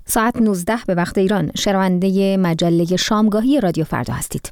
ساعت 19 به وقت ایران شنونده مجله شامگاهی رادیو فردا هستید.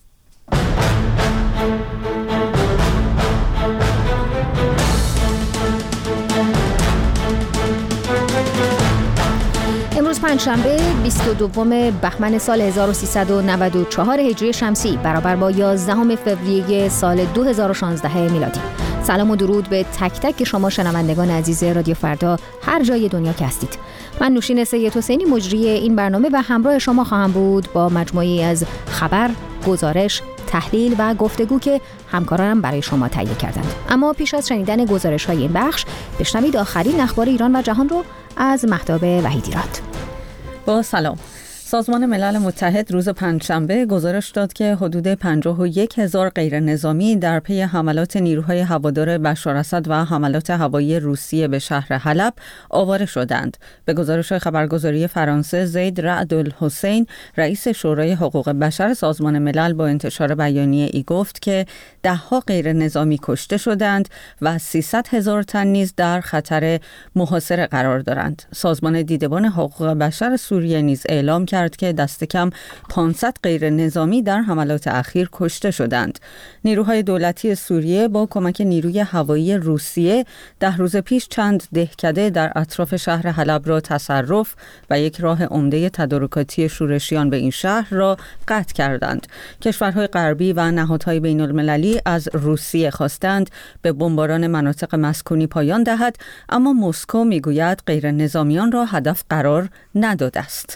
امروز پنجشنبه 22 بهمن سال 1394 هجری شمسی برابر با 11 فوریه سال 2016 میلادی. سلام و درود به تک تک شما شنوندگان عزیز رادیو فردا هر جای دنیا که هستید. من نوشین سید حسینی مجری این برنامه و همراه شما خواهم بود با مجموعی از خبر، گزارش، تحلیل و گفتگو که همکارانم برای شما تهیه کردند. اما پیش از شنیدن گزارش‌های این بخش بشنوید آخرین اخبار ایران و جهان رو از مهتاب وحیدیراد. با سلام. سازمان ملل متحد روز پنجشنبه گزارش داد که حدود 51,000 غیرنظامی در پی حملات نیروهای هوادار بشار اسد و حملات هوایی روسیه به شهر حلب آواره شدند. به گزارش خبرگزاری فرانسه، زید رعد الحسین، رئیس شورای حقوق بشر سازمان ملل با انتشار بیانیه ای گفت که 10 غیرنظامی کشته شدند و 300,000 تن نیز در خطر محاصره قرار دارند. سازمان دیدبان حقوق بشر سوریه نیز اعلام کرد که دست کم 500 غیر نظامی در حملات اخیر کشته شدند. نیروهای دولتی سوریه با کمک نیروی هوایی روسیه 10 روز پیش چند دهکده در اطراف شهر حلب را تصرف و یک راه عمده تدارکاتی شورشیان به این شهر را قطع کردند. کشورهای غربی و نهادهای بین المللی از روسیه خواستند به بمباران مناطق مسکونی پایان دهد، اما مسکو میگوید غیر نظامیان را هدف قرار نداده است.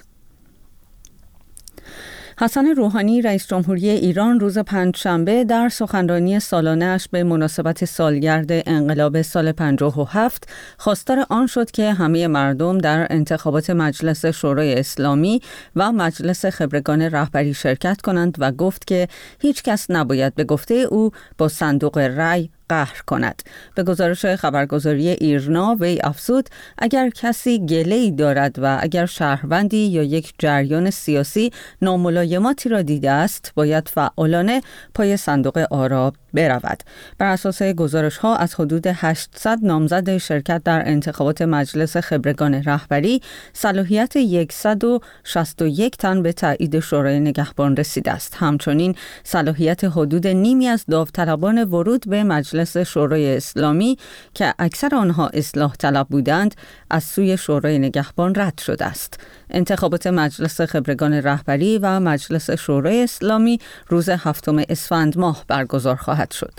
حسن روحانی رئیس جمهوری ایران روز پنجشنبه در سخنرانی سالانه‌اش به مناسبت سالگرد انقلاب سال 57 خواستار آن شد که همه مردم در انتخابات مجلس شورای اسلامی و مجلس خبرگان رهبری شرکت کنند و گفت که هیچ کس نباید به گفته او با صندوق رأی قهر کند. به گزارش خبرگزاری ایرنا وی افزود اگر کسی گله‌ای دارد و اگر شهروندی یا یک جریان سیاسی ناملایماتی را دیده است باید فعالانه پای صندوق آرا برود. بر اساس گزارش‌ها از حدود 800 نامزد شرکت در انتخابات مجلس خبرگان رهبری صلاحیت 161 تن به تایید شورای نگهبان رسیده است. همچنین صلاحیت حدود نیمی از داوطلبان ورود به مجلس شورای اسلامی که اکثر آنها اصلاح طلب بودند از سوی شورای نگهبان رد شده است. انتخابات مجلس خبرگان رهبری و مجلس شورای اسلامی روز 7 اسفند ماه برگزار خواهد شد.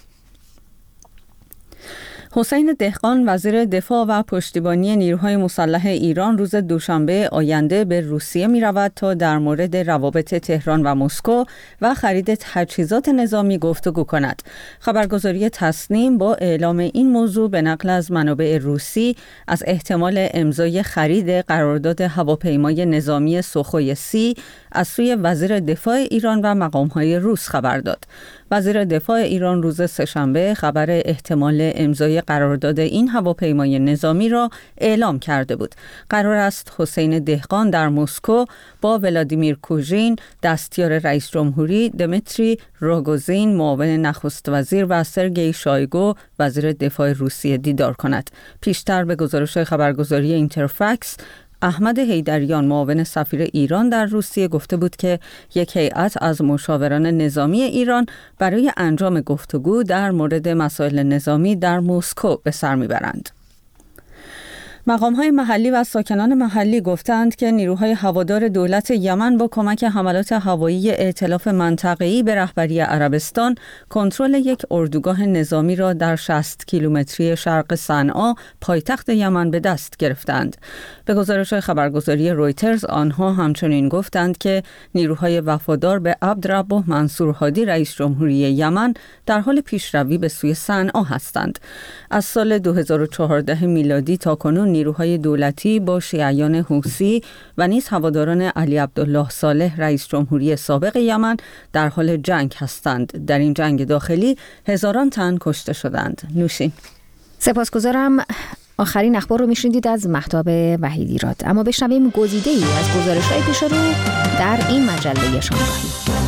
حسین دهقان وزیر دفاع و پشتیبانی نیروهای مسلح ایران روز دوشنبه آینده به روسیه می رود تا در مورد روابط تهران و مسکو و خرید تجهیزات نظامی گفتگو کند. خبرگزاری تسنیم با اعلام این موضوع به نقل از منابع روسی از احتمال امضای خرید قرارداد هواپیمای نظامی سوخوی 30 از سوی وزیر دفاع ایران و مقام‌های روس خبر داد. وزیر دفاع ایران روز سه‌شنبه خبر احتمال امضای قرارداد این هواپیمای نظامی را اعلام کرده بود. قرار است حسین دهقان در مسکو با ولادیمیر کوژین، دستیار رئیس جمهوری، دمیتری روگوزین، معاون نخست وزیر و سرگئی شایگو، وزیر دفاع روسیه دیدار کند. پیشتر به گزارش خبرگزاری اینترفکس، احمد حیدریان معاون سفیر ایران در روسیه گفته بود که یک هیئت از مشاوران نظامی ایران برای انجام گفتگو در مورد مسائل نظامی در مسکو به سر میبرند. مقام‌های محلی و ساکنان محلی گفتند که نیروهای هوادار دولت یمن با کمک حملات هوایی ائتلاف منطقه‌ای به رهبری عربستان کنترل یک اردوگاه نظامی را در 60 کیلومتری شرق صنعا پایتخت یمن به دست گرفتند. به گزارش خبرگزاری رویترز آنها همچنین گفتند که نیروهای وفادار به عبدربه منصور هادی رئیس جمهوری یمن در حال پیشروی به سوی صنعا هستند. از سال 2014 میلادی تا کنون نیروهای دولتی با شیعیان حوثی و نیز هواداران علی عبدالله صالح رئیس جمهوری سابق یمن در حال جنگ هستند. در این جنگ داخلی هزاران تن کشته شدند. نوشین. سپاسگزارم. آخرین اخبار رو میشنیدید از مهتاب وحیدیراد. اما بشنویم گزیده‌ای از گزارش‌های پیش رو در این مجله شامگاهی.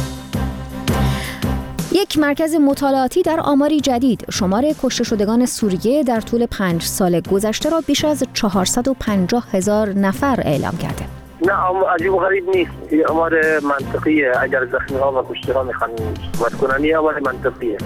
یک مرکز مطالعاتی در آماری جدید شمار کشته شدگان سوریه در طول 5 سال گذشته را بیش از 450,000 نفر اعلام کرده. نه عجیب و غریب نیست، امر منطقیه. اگر زخمی ها و کشته ها میخوان صحبت کنن این امر منطقیه.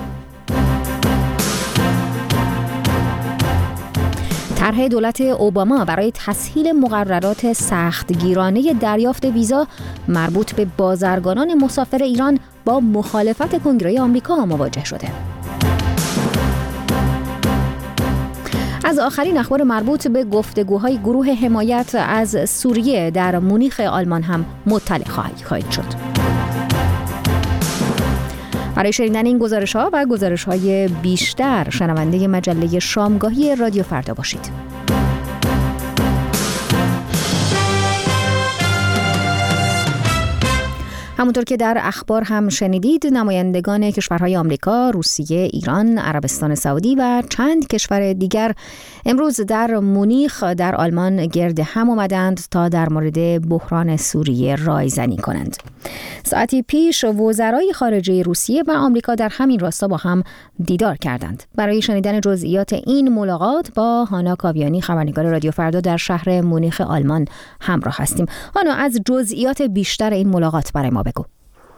طرح دولت اوباما برای تسهیل مقررات سختگیرانه دریافت ویزا مربوط به بازرگانان مسافر ایران با مخالفت کنگره آمریکا مواجه شده. از آخرین اخبار مربوط به گفتگوهای گروه حمایت از سوریه در مونیخ آلمان هم مطلع خواهید شد. برای شنیدن این گزارش‌ها و گزارش‌های بیشتر شنونده مجله شامگاهی رادیو فردا باشید. همونطور که در اخبار هم شنیدید، نمایندگان کشورهای آمریکا، روسیه، ایران، عربستان سعودی و چند کشور دیگر امروز در مونیخ در آلمان گرد هم آمدند تا در مورد بحران سوریه رایزنی کنند. ساعتی پیش وزرای خارجه روسیه و آمریکا در همین راستا با هم دیدار کردند. برای شنیدن جزئیات این ملاقات با هانا کاویانی، خبرنگار رادیو فردا در شهر مونیخ آلمان همراه هستیم. هانا، از جزئیات بیشتر این ملاقات برای ما بگو.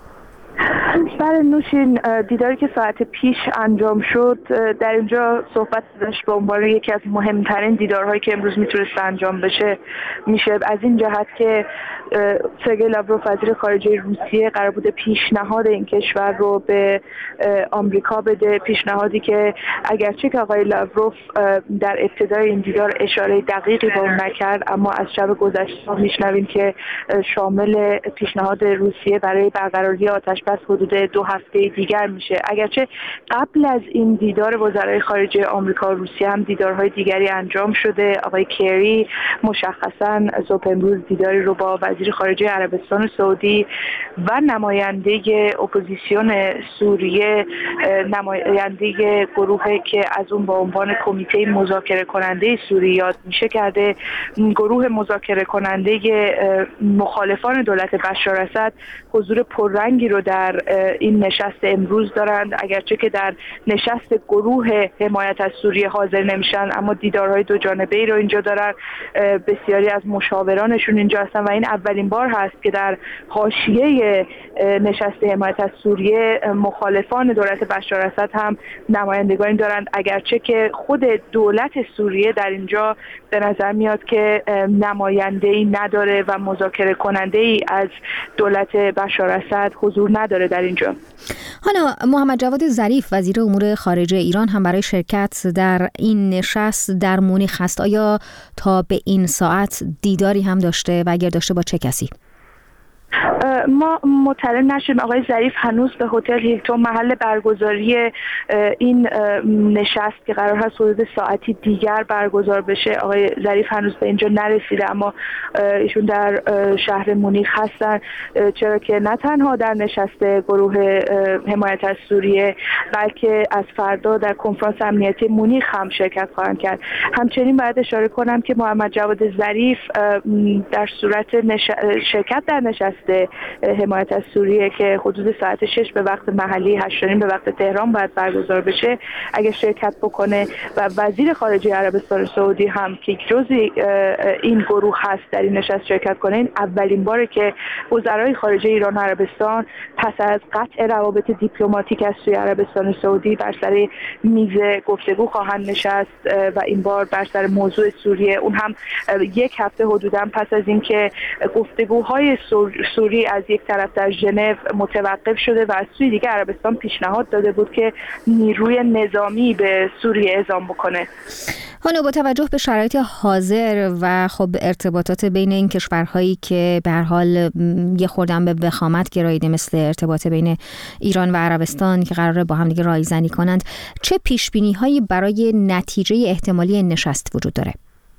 بله نوشین، دیداری که ساعت پیش انجام شد در اینجا صحبت داشت به عنوان یکی از مهمترین دیدارهایی که امروز میتونست انجام بشه میشه از این جهت که سرگئی لاوروف وزیر خارجه روسیه قرار بوده پیشنهاد این کشور رو به آمریکا بده، پیشنهادی که اگرچه که آقای لاوروف در ابتدای این دیدار اشاره دقیقی به اون نکرد، اما از شب گذشته میشنویم که شامل پیشنهاد روسیه برای برقراری آتشبس حدود 2 هفته دیگر میشه. اگرچه قبل از این دیدار وزرای خارجه آمریکا و روسیه هم دیدارهای دیگری انجام شده. آقای کری مشخصاً صبح امروز دیداری رو با وزیر خارجه عربستان سعودی و نماینده اپوزیسیون سوریه، نماینده گروهی که از اون با عنوان کمیته مذاکره کننده سوریه یاد میشه کرده. گروه مذاکره کننده مخالفان دولت بشار اسد حضور پررنگی رو در این نشست امروز دارند. اگرچه که در نشست گروه حمایت از سوریه حاضر نمیشن، اما دیدارهای دو جانبه‌ای رو اینجا دارن. بسیاری از مشاورانشون اینجا هستن و این اولین بار هست که در حاشیه نشست حمایت از سوریه مخالفان دولت بشار اسد هم نمایندگانی دارند. اگرچه که خود دولت سوریه در اینجا به نظر میاد که نماینده‌ای نداره و مذاکره کننده‌ای از دولت بشار اسد حضور نداره در اینجا. حالا محمد جواد ظریف وزیر امور خارجه ایران هم برای شرکت در این نشست در مونیخ هست. آیا تا به این ساعت دیداری هم داشته و اگر داشته با چه کسی؟ ما مطلع نشدیم. آقای ظریف هنوز به هتل هیلتون محل برگزاری این نشست که قرار هست حدود ساعتی دیگر برگزار بشه، آقای ظریف هنوز به اینجا نرسیده، اما ایشون در شهر مونیخ هستن، چرا که نه تنها در نشست گروه حمایت از سوریه بلکه از فردا در کنفرانس امنیتی مونیخ هم شرکت خواهند کرد. همچنین باید اشاره کنم که محمد جواد ظریف در صورت شرکت در نشست حمایت از سوریه که حدود ساعت 6 به وقت محلی، 8:30 به وقت تهران باید برگزار بشه، اگه شرکت بکنه و وزیر خارجه عربستان سعودی هم که جزئی این گروه هست در این نشست شرکت کنه، این اولین باره که وزرای خارجه ایران و عربستان پس از قطع روابط دیپلماتیک از سوی عربستان سعودی بر سر میز گفتگو خواهند نشست و این بار بر سر موضوع سوریه، اون هم 1 هفته حدوداً پس از اینکه گفتگوهای سوری از یک طرف در ژنو متوقف شده و از سوی دیگه عربستان پیشنهاد داده بود که نیروی نظامی به سوریه اعزام بکنه. حالا با توجه به شرایط حاضر و خب ارتباطات بین این کشورهایی که به هر حال یه خوردن به وخامت گراییده، مثل ارتباط بین ایران و عربستان که قراره با هم دیگه رایزنی کنند، چه پیش‌بینی‌هایی برای نتیجه احتمالی این نشست وجود داره؟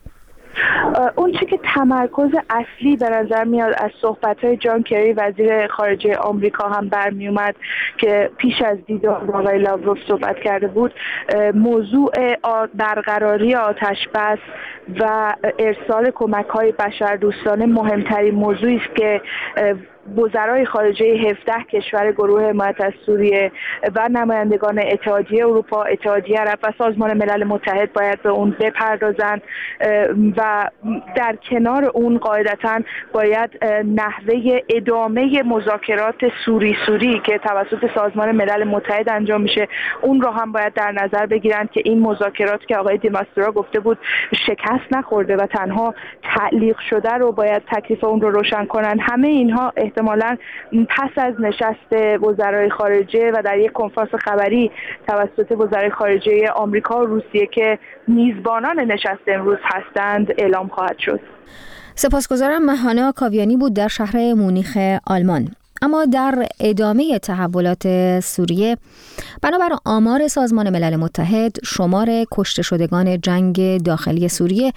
اون چی که تمرکز اصلی به نظر میاد از صحبت‌های جان کری وزیر خارجه آمریکا هم برمی اومد که پیش از دیدار با آقای لاوروف صحبت کرده بود، موضوع برقراری آتشبس و ارسال کمک‌های بشردوستانه مهمترین موضوعی است که وزرای خارجه 17 کشور گروه حمایت از سوریه و نمایندگان اتحادیه اروپا، اتحادیه عرب و سازمان ملل متحد باید به اون بپردازند و در کنار اون قاعدتاً باید نحوه ادامه مذاکرات سوری که توسط سازمان ملل متحد انجام میشه اون رو هم باید در نظر بگیرن که این مذاکرات که آقای دیماسترا گفته بود شکست نخورده و تنها تعلیق شده رو باید تکلیف اون رو روشن کنن. همه اینها احتمالاً پس از نشست وزرای خارجه و در یک کنفرانس خبری توسط وزرای خارجه آمریکا و روسیه که میزبانان نشست امروز هستند اعلام خواهد شد. سپاسگزارم. مهانه کاویانی بود در شهر مونیخ آلمان. اما در ادامه تحولات سوریه، بنابر آمار سازمان ملل متحد، شمار کشته شدگان جنگ داخلی سوریه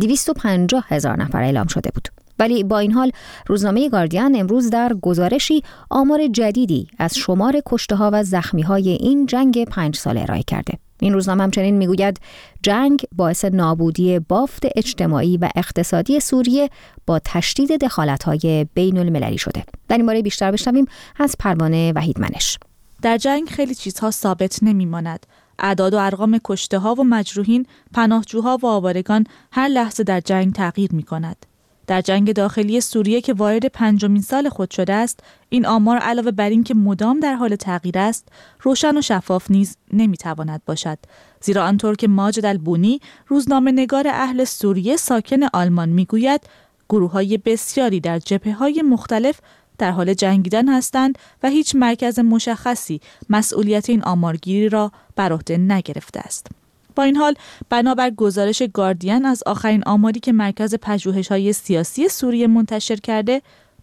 250,000 نفر اعلام شده بود. ولی با این حال روزنامه گاردین امروز در گزارشی آمار جدیدی از شمار کشته‌ها و زخمی‌های این جنگ 5 ساله ارائه کرده. این روزنامه همچنین میگوید جنگ باعث نابودی بافت اجتماعی و اقتصادی سوریه با تشدید دخالت‌های بین المللی شده. در این باره بیشتر بشنویم از پروانه وحیدمنش. در جنگ خیلی چیزها ثابت نمی‌ماند. اعداد و ارقام کشته‌ها و مجروحین، پناهجوها و آوارگان هر لحظه در جنگ تغییر می‌کند. در جنگ داخلی سوریه که وارد 5مین سال خود شده است، این آمار علاوه بر این که مدام در حال تغییر است، روشن و شفاف نیز نمیتواند باشد. زیرا آنطور که ماجد البونی، روزنامه‌نگار اهل سوریه ساکن آلمان میگوید، گروه‌های بسیاری در جبهه‌های مختلف در حال جنگیدن هستند و هیچ مرکز مشخصی مسئولیت این آمارگیری را بر عهده نگرفته است. با این حال بنابر گزارش گاردین از آخرین آماری که مرکز پژوهش‌های سیاسی سوریه منتشر کرده،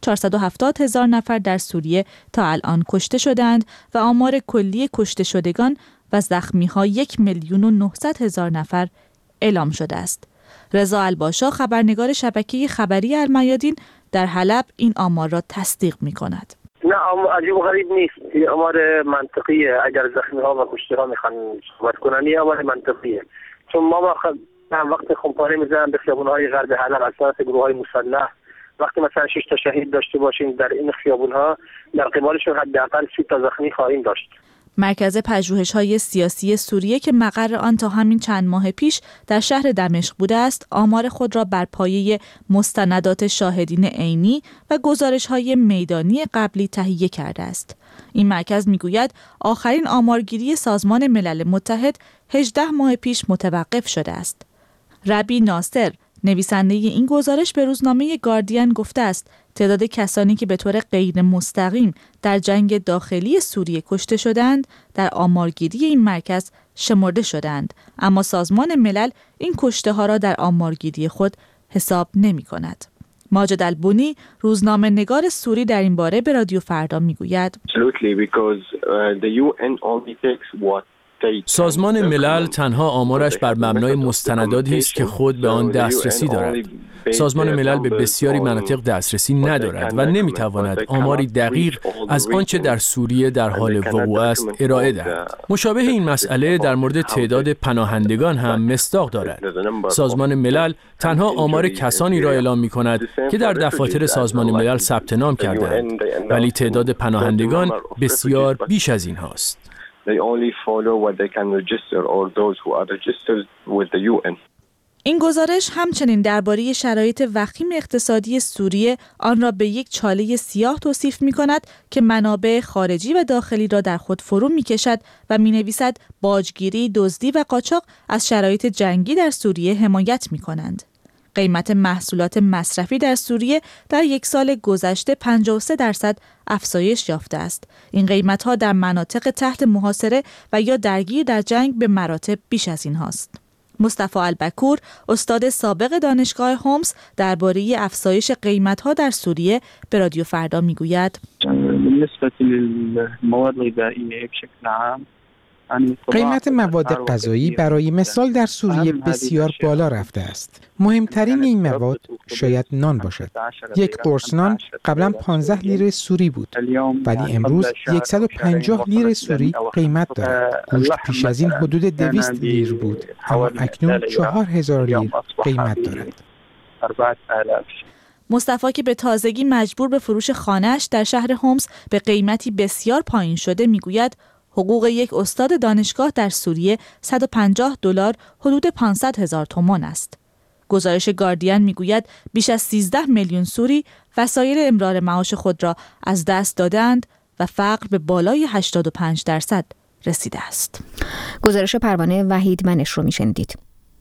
470,000 نفر در سوریه تا الان کشته شدند و آمار کلی کشته شدگان و زخمی‌ها 1,900,000 نفر اعلام شده است. رضا الباشا، خبرنگار شبکه خبری المیادین، در حلب این آمار را تصدیق می‌کند. نه، عجیب و غریب نیست. آمار منطقیه. اگر زخمی ها و کشته ها میخوان صحبت کنن، این آمار منطقیه. چون ما وقت خمپاره میزنن به خیابون های غرب حلب از طرف گروه های مسلح، وقتی مثلا 6 تا شهید داشته باشیم در این خیابون ها، در قبالشون حداقل 30 تا زخمی خواهیم داشت. مرکز پژوهش‌های سیاسی سوریه که مقر آن تا همین چند ماه پیش در شهر دمشق بوده است، آمار خود را بر پایه مستندات شاهدین عینی و گزارش‌های میدانی قبلی تهیه کرده است. این مرکز می‌گوید آخرین آمارگیری سازمان ملل متحد 18 ماه پیش متوقف شده است. ربی ناصر، نویسنده این گزارش، به روزنامه گاردین گفته است تعداد کسانی که به طور غیر مستقیم در جنگ داخلی سوریه کشته شدند در آمارگیری این مرکز شمرده شدند، اما سازمان ملل این کشته ها را در آمارگیری خود حساب نمی کند. ماجد البونی، روزنامه نگار سوری، در این باره به رادیو فردا می گوید سازمان ملل تنها آمارش بر مبنای مستنداتی است که خود به آن دسترسی دارد. سازمان ملل به بسیاری مناطق دسترسی ندارد و نمیتواند آماری دقیق از آنچه در سوریه در حال وقوع است ارائه دهد. مشابه این مسئله در مورد تعداد پناهندگان هم مصداق دارد. سازمان ملل تنها آمار کسانی را اعلام می‌کند که در دفاتر سازمان ملل ثبت نام کرده‌اند، ولی تعداد پناهندگان بسیار بیش از این هاست. این گزارش همچنین درباره شرایط وخیم اقتصادی سوریه آن را به یک چاله سیاه توصیف می کند که منابع خارجی و داخلی را در خود فرو می کشد و می نویسد باجگیری، دزدی و قاچاق از شرایط جنگی در سوریه حمایت می کنند. قیمت محصولات مصرفی در سوریه در یک سال گذشته 53% افزایش یافته است. این قیمت‌ها در مناطق تحت محاصره و یا درگیر در جنگ به مراتب بیش از این هاست. مصطفی البکور، استاد سابق دانشگاه هومس، درباره افزایش قیمت‌ها در سوریه به رادیو فردا میگوید: قیمت مواد غذایی برای مثال در سوریه بسیار بالا رفته است. مهمترین این مواد شاید نان باشد. یک قرص نان قبلا 15 لیره سوری بود، ولی امروز 150 لیره سوری قیمت دارد. گوشت پیش از این حدود 200 لیر بود، اما اکنون 4000 لیر قیمت دارد. مصطفی که به تازگی مجبور به فروش خانه‌اش در شهر هومس به قیمتی بسیار پایین شده میگوید حقوق یک استاد دانشگاه در سوریه $150 حدود 500,000 تومان است. گزارش گاردین میگوید بیش از 13 میلیون سوری وسایل امرار معاش خود را از دست دادند و فقر به بالای 85% رسیده است. گزارش پروانه وحید منش رو میشنیدید.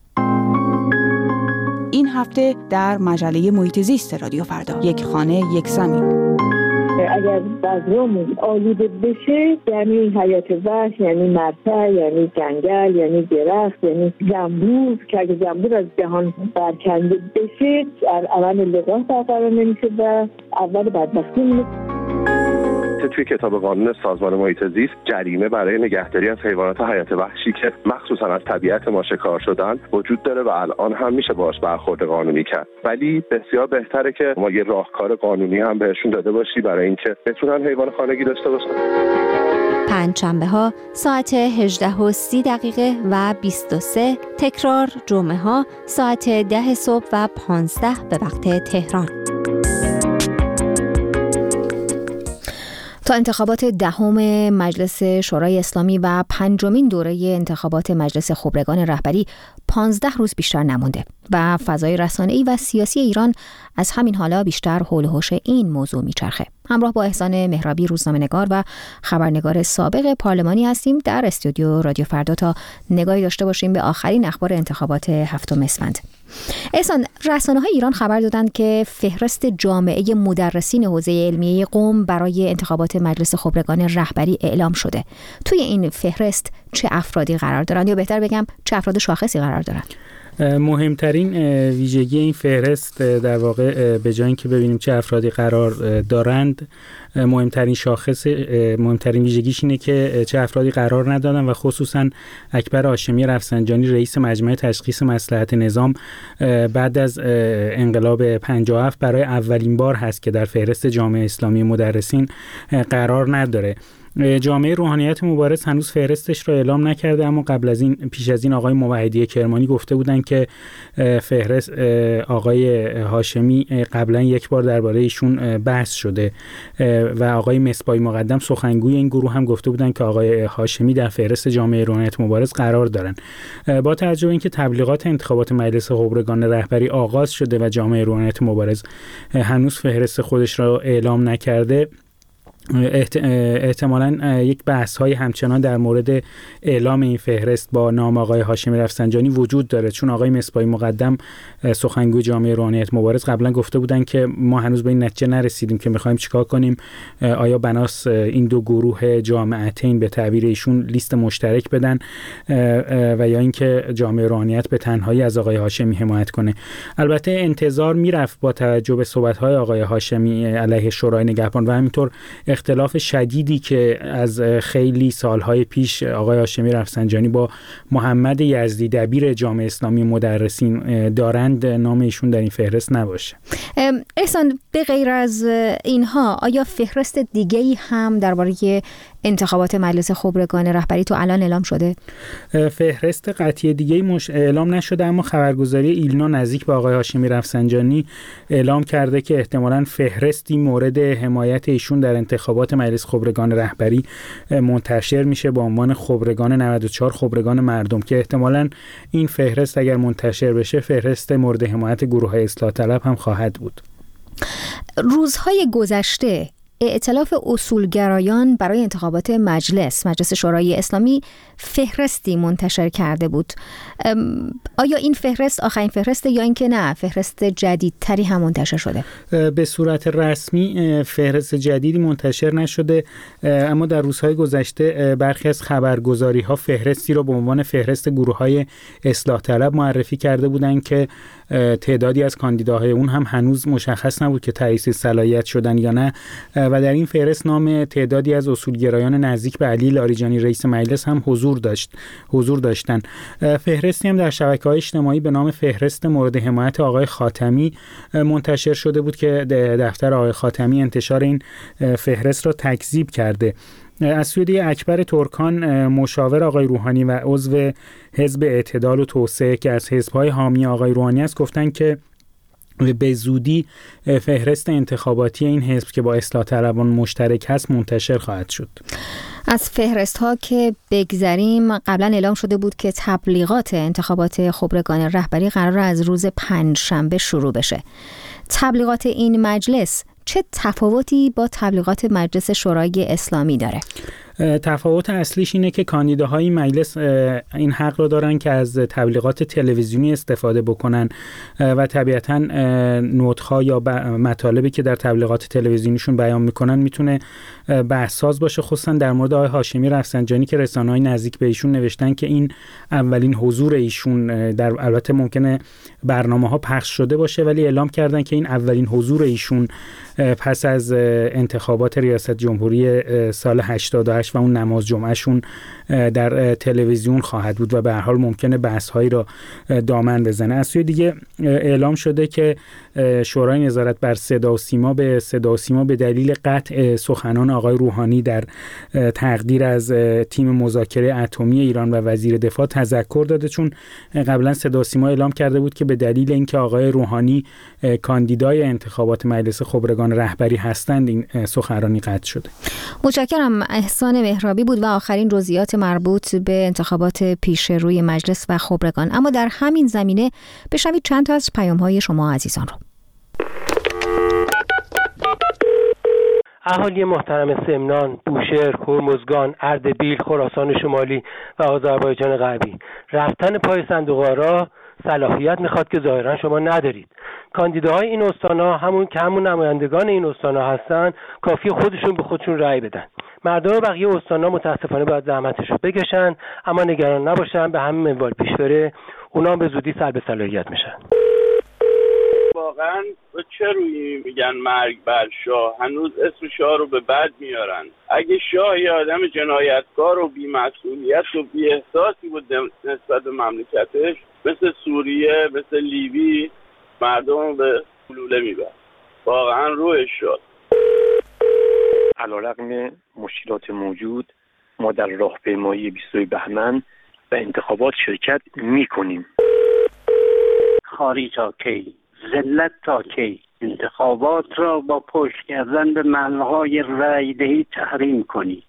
این هفته در مجله محیط زیست رادیو فردا، یک خانه یک زمین. اگر فضامون آلوده بشه یعنی حیات وحش، یعنی مرتع، یعنی جنگل، یعنی درخت، یعنی زنبور که اگه زنبور از جهان برکنده بشه اول لقاح برقرار نمیشه و اول بدبختی میشه. توی کتاب قانون سازمان محیط زیست جریمه برای نگهداری از حیوانات حیات وحشی که مخصوصا از طبیعت ما شکار شدن وجود داره و الان هم میشه باهاش برخورد قانونی کرد، ولی بسیار بهتره که ما یه راهکار قانونی هم بهشون داده باشی برای اینکه بتونن حیوان خانگی داشته باشن. پنجشنبه‌ها ساعت 18:30 و 23، تکرار جمعه‌ها ساعت 10 صبح و 15 به وقت تهران. تا انتخابات دهم مجلس شورای اسلامی و 5مین دوره انتخابات مجلس خبرگان رهبری 15 روز بیشتر نمونده و فضای رسانه‌ای و سیاسی ایران از همین حالا بیشتر حول و حوش این موضوع میچرخه. همراه با احسان مهرابی روزنامه‌نگار و خبرنگار سابق پارلمانی هستیم در استودیو رادیو فردا تا نگاهی داشته باشیم به آخرین اخبار انتخابات 7 اسفند. احسان، رسانه‌های ایران خبر دادند که فهرست جامعه مدرسین حوزه علمیه قم برای انتخابات مجلس خبرگان رهبری اعلام شده. توی این فهرست چه افرادی قرار دارند، یا بهتر بگم چه افراد شاخصی قرار دارند؟ مهمترین ویژگی این فهرست در واقع به جای اینکه ببینیم چه افرادی قرار دارند، مهمترین ویژگیش اینه که چه افرادی قرار ندادن و خصوصا اکبر هاشمی رفسنجانی رئیس مجمع تشخیص مصلحت نظام بعد از انقلاب 57 برای اولین بار هست که در فهرست جامعه اسلامی مدرسین قرار نداره. جامعه روحانیت مبارز هنوز فهرستش رو اعلام نکرده، اما پیش از این آقای موحدی کرمانی گفته بودن که فهرست آقای هاشمی قبلا یک بار درباره ایشون بحث شده و آقای مصباحی مقدم سخنگوی این گروه هم گفته بودن که آقای هاشمی در فهرست جامعه روحانیت مبارز قرار دارن. با توجه به اینکه تبلیغات انتخابات مجلس خبرگان رهبری آغاز شده و جامعه روحانیت مبارز هنوز فهرست خودش را اعلام نکرده، احتمالاً یک بحث‌های همچنان در مورد اعلام این فهرست با نام آقای هاشمی رفسنجانی وجود داره، چون آقای مصباحی مقدم سخنگوی جامعه روحانیت مبارز قبلا گفته بودن که ما هنوز به این نتیجه نرسیدیم که می‌خوایم چیکار کنیم، آیا بناس این دو گروه جامعتین به تعبیر ایشون لیست مشترک بدن و یا اینکه جامعه روحانیت به تنهایی از آقای هاشمی حمایت کنه. البته انتظار میرفت با توجه به صحبت‌های آقای هاشمی علیه شورای نگهبان و همینطور اختلاف شدیدی که از خیلی سالهای پیش آقای هاشمی رفسنجانی با محمد یزدی دبیر جامعه اسلامی مدرسین دارند، نام ایشون در این فهرست نباشه. احسان، به غیر از اینها آیا فهرست دیگه‌ای هم درباره انتخابات مجلس خبرگان رهبری تو الان اعلام شده؟ فهرست قطعی دیگه‌ای اعلام نشده، اما خبرگزاری ایلنا نزدیک به آقای هاشمی رفسنجانی اعلام کرده که احتمالاً فهرستی مورد حمایت ایشون در انتخابات مجلس خبرگان رهبری منتشر میشه با عنوان خبرگان 94 خبرگان مردم، که احتمالاً این فهرست اگر منتشر بشه فهرست مورد حمایت گروه‌های اصلاح طلب هم خواهد بود. روزهای گذشته ائتلاف اصولگرایان برای انتخابات مجلس شورای اسلامی فهرستی منتشر کرده بود. آیا این فهرست آخرین فهرسته یا اینکه نه فهرست جدیدتری هم منتشر شده؟ به صورت رسمی فهرست جدیدی منتشر نشده، اما در روزهای گذشته برخی از خبرگزاری‌ها فهرستی را به عنوان فهرست گروه‌های اصلاح طلب معرفی کرده بودند که تعدادی از کاندیداهای اون هم هنوز مشخص نبود که تایید صلاحیت شدن یا نه، و در این فهرست نام تعدادی از اصولگرایان نزدیک به علی لاریجانی رئیس مجلس هم حضور داشتن. فهرستی هم در شبکه‌های اجتماعی به نام فهرست مورد حمایت آقای خاتمی منتشر شده بود که دفتر آقای خاتمی انتشار این فهرست را تکذیب کرده. از سوی اکبر ترکان مشاور آقای روحانی و عضو حزب اعتدال و توسعه که از حزب‌های حامی آقای روحانی است گفتن که به زودی فهرست انتخاباتی این حزب که با اصلاح طلبان مشترک هست منتشر خواهد شد. از فهرست ها که بگذریم، قبلا اعلام شده بود که تبلیغات انتخابات خبرگان رهبری قرار از روز پنجشنبه شروع بشه. تبلیغات این مجلس چه تفاوتی با تبلیغات مجلس شورای اسلامی داره؟ تفاوت اصلیش اینه که کاندیداهای مجلس این حق رو دارن که از تبلیغات تلویزیونی استفاده بکنن و طبیعتاً نطق‌ها یا مطالبی که در تبلیغات تلویزیونیشون بیان میکنن میتونه بحث‌ساز باشه، خصوصا در مورد آقای هاشمی رفسنجانی که رسانه‌های نزدیک به ایشون نوشتن که این اولین حضور ایشون در، البته ممکنه برنامه‌ها پخش شده باشه ولی اعلام کردن که این اولین حضور ایشون پس از انتخابات ریاست جمهوری سال 88 و اون نماز جمعهشون در تلویزیون خواهد بود و به هر حال ممکنه بحث‌هایی را دامن بزنه. از سوی دیگه اعلام شده که شورای نظارت بر صدا و سیما به دلیل قطع سخنان آقای روحانی در تقدیر از تیم مذاکره اتمی ایران و وزیر دفاع تذکر داده، چون قبلا صدا و سیما اعلام کرده بود که به دلیل اینکه آقای روحانی کاندیدای انتخابات مجلس خبرگان رهبری هستند این سخنرانی قطع شده. متشکرم. احسان مهرابی بود و آخرین جزئیات مربوط به انتخابات پیش روی مجلس و خبرگان. اما در همین زمینه بشنوید چند تا از پیام‌های شما عزیزان رو. اهالی محترم سمنان، بوشهر، هرمزگان، اردبیل، خراسان شمالی و آذربایجان غربی، رفتن پای صندوق آرا صلاحیت میخواد که ظاهرا شما ندارید. کاندیداهای این استان‌ها همون نمایندگان این استان‌ها هستن، کافی خودشون به خودشون رأی بدن. مردم بقیه استان‌ها متاسفانه باید زحمتشو بکشن، اما نگران نباشن، به همین منوال پیش بره، اونا به زودی سلب صلاحیت میشن. واقعا چه روی میگن مرگ بر شاه، هنوز اسم شاه رو به بد میارن. اگه شاه یه آدم جنایتکار و بی‌مسئولیت و بی‌احساسی بود نسبت به مملکتش، مثل سوریه، مثل لیبی، مردم به حلوله میبرد. واقعا روحش شد. علیرغم مشکلات موجود ما در راهپیمایی 22 بهمن و انتخابات شرکت میکنیم. خاری تا کی؟ ذلت تا کی؟ انتخابات را با پشت کردن به منهای رای دهی تحریم کنید.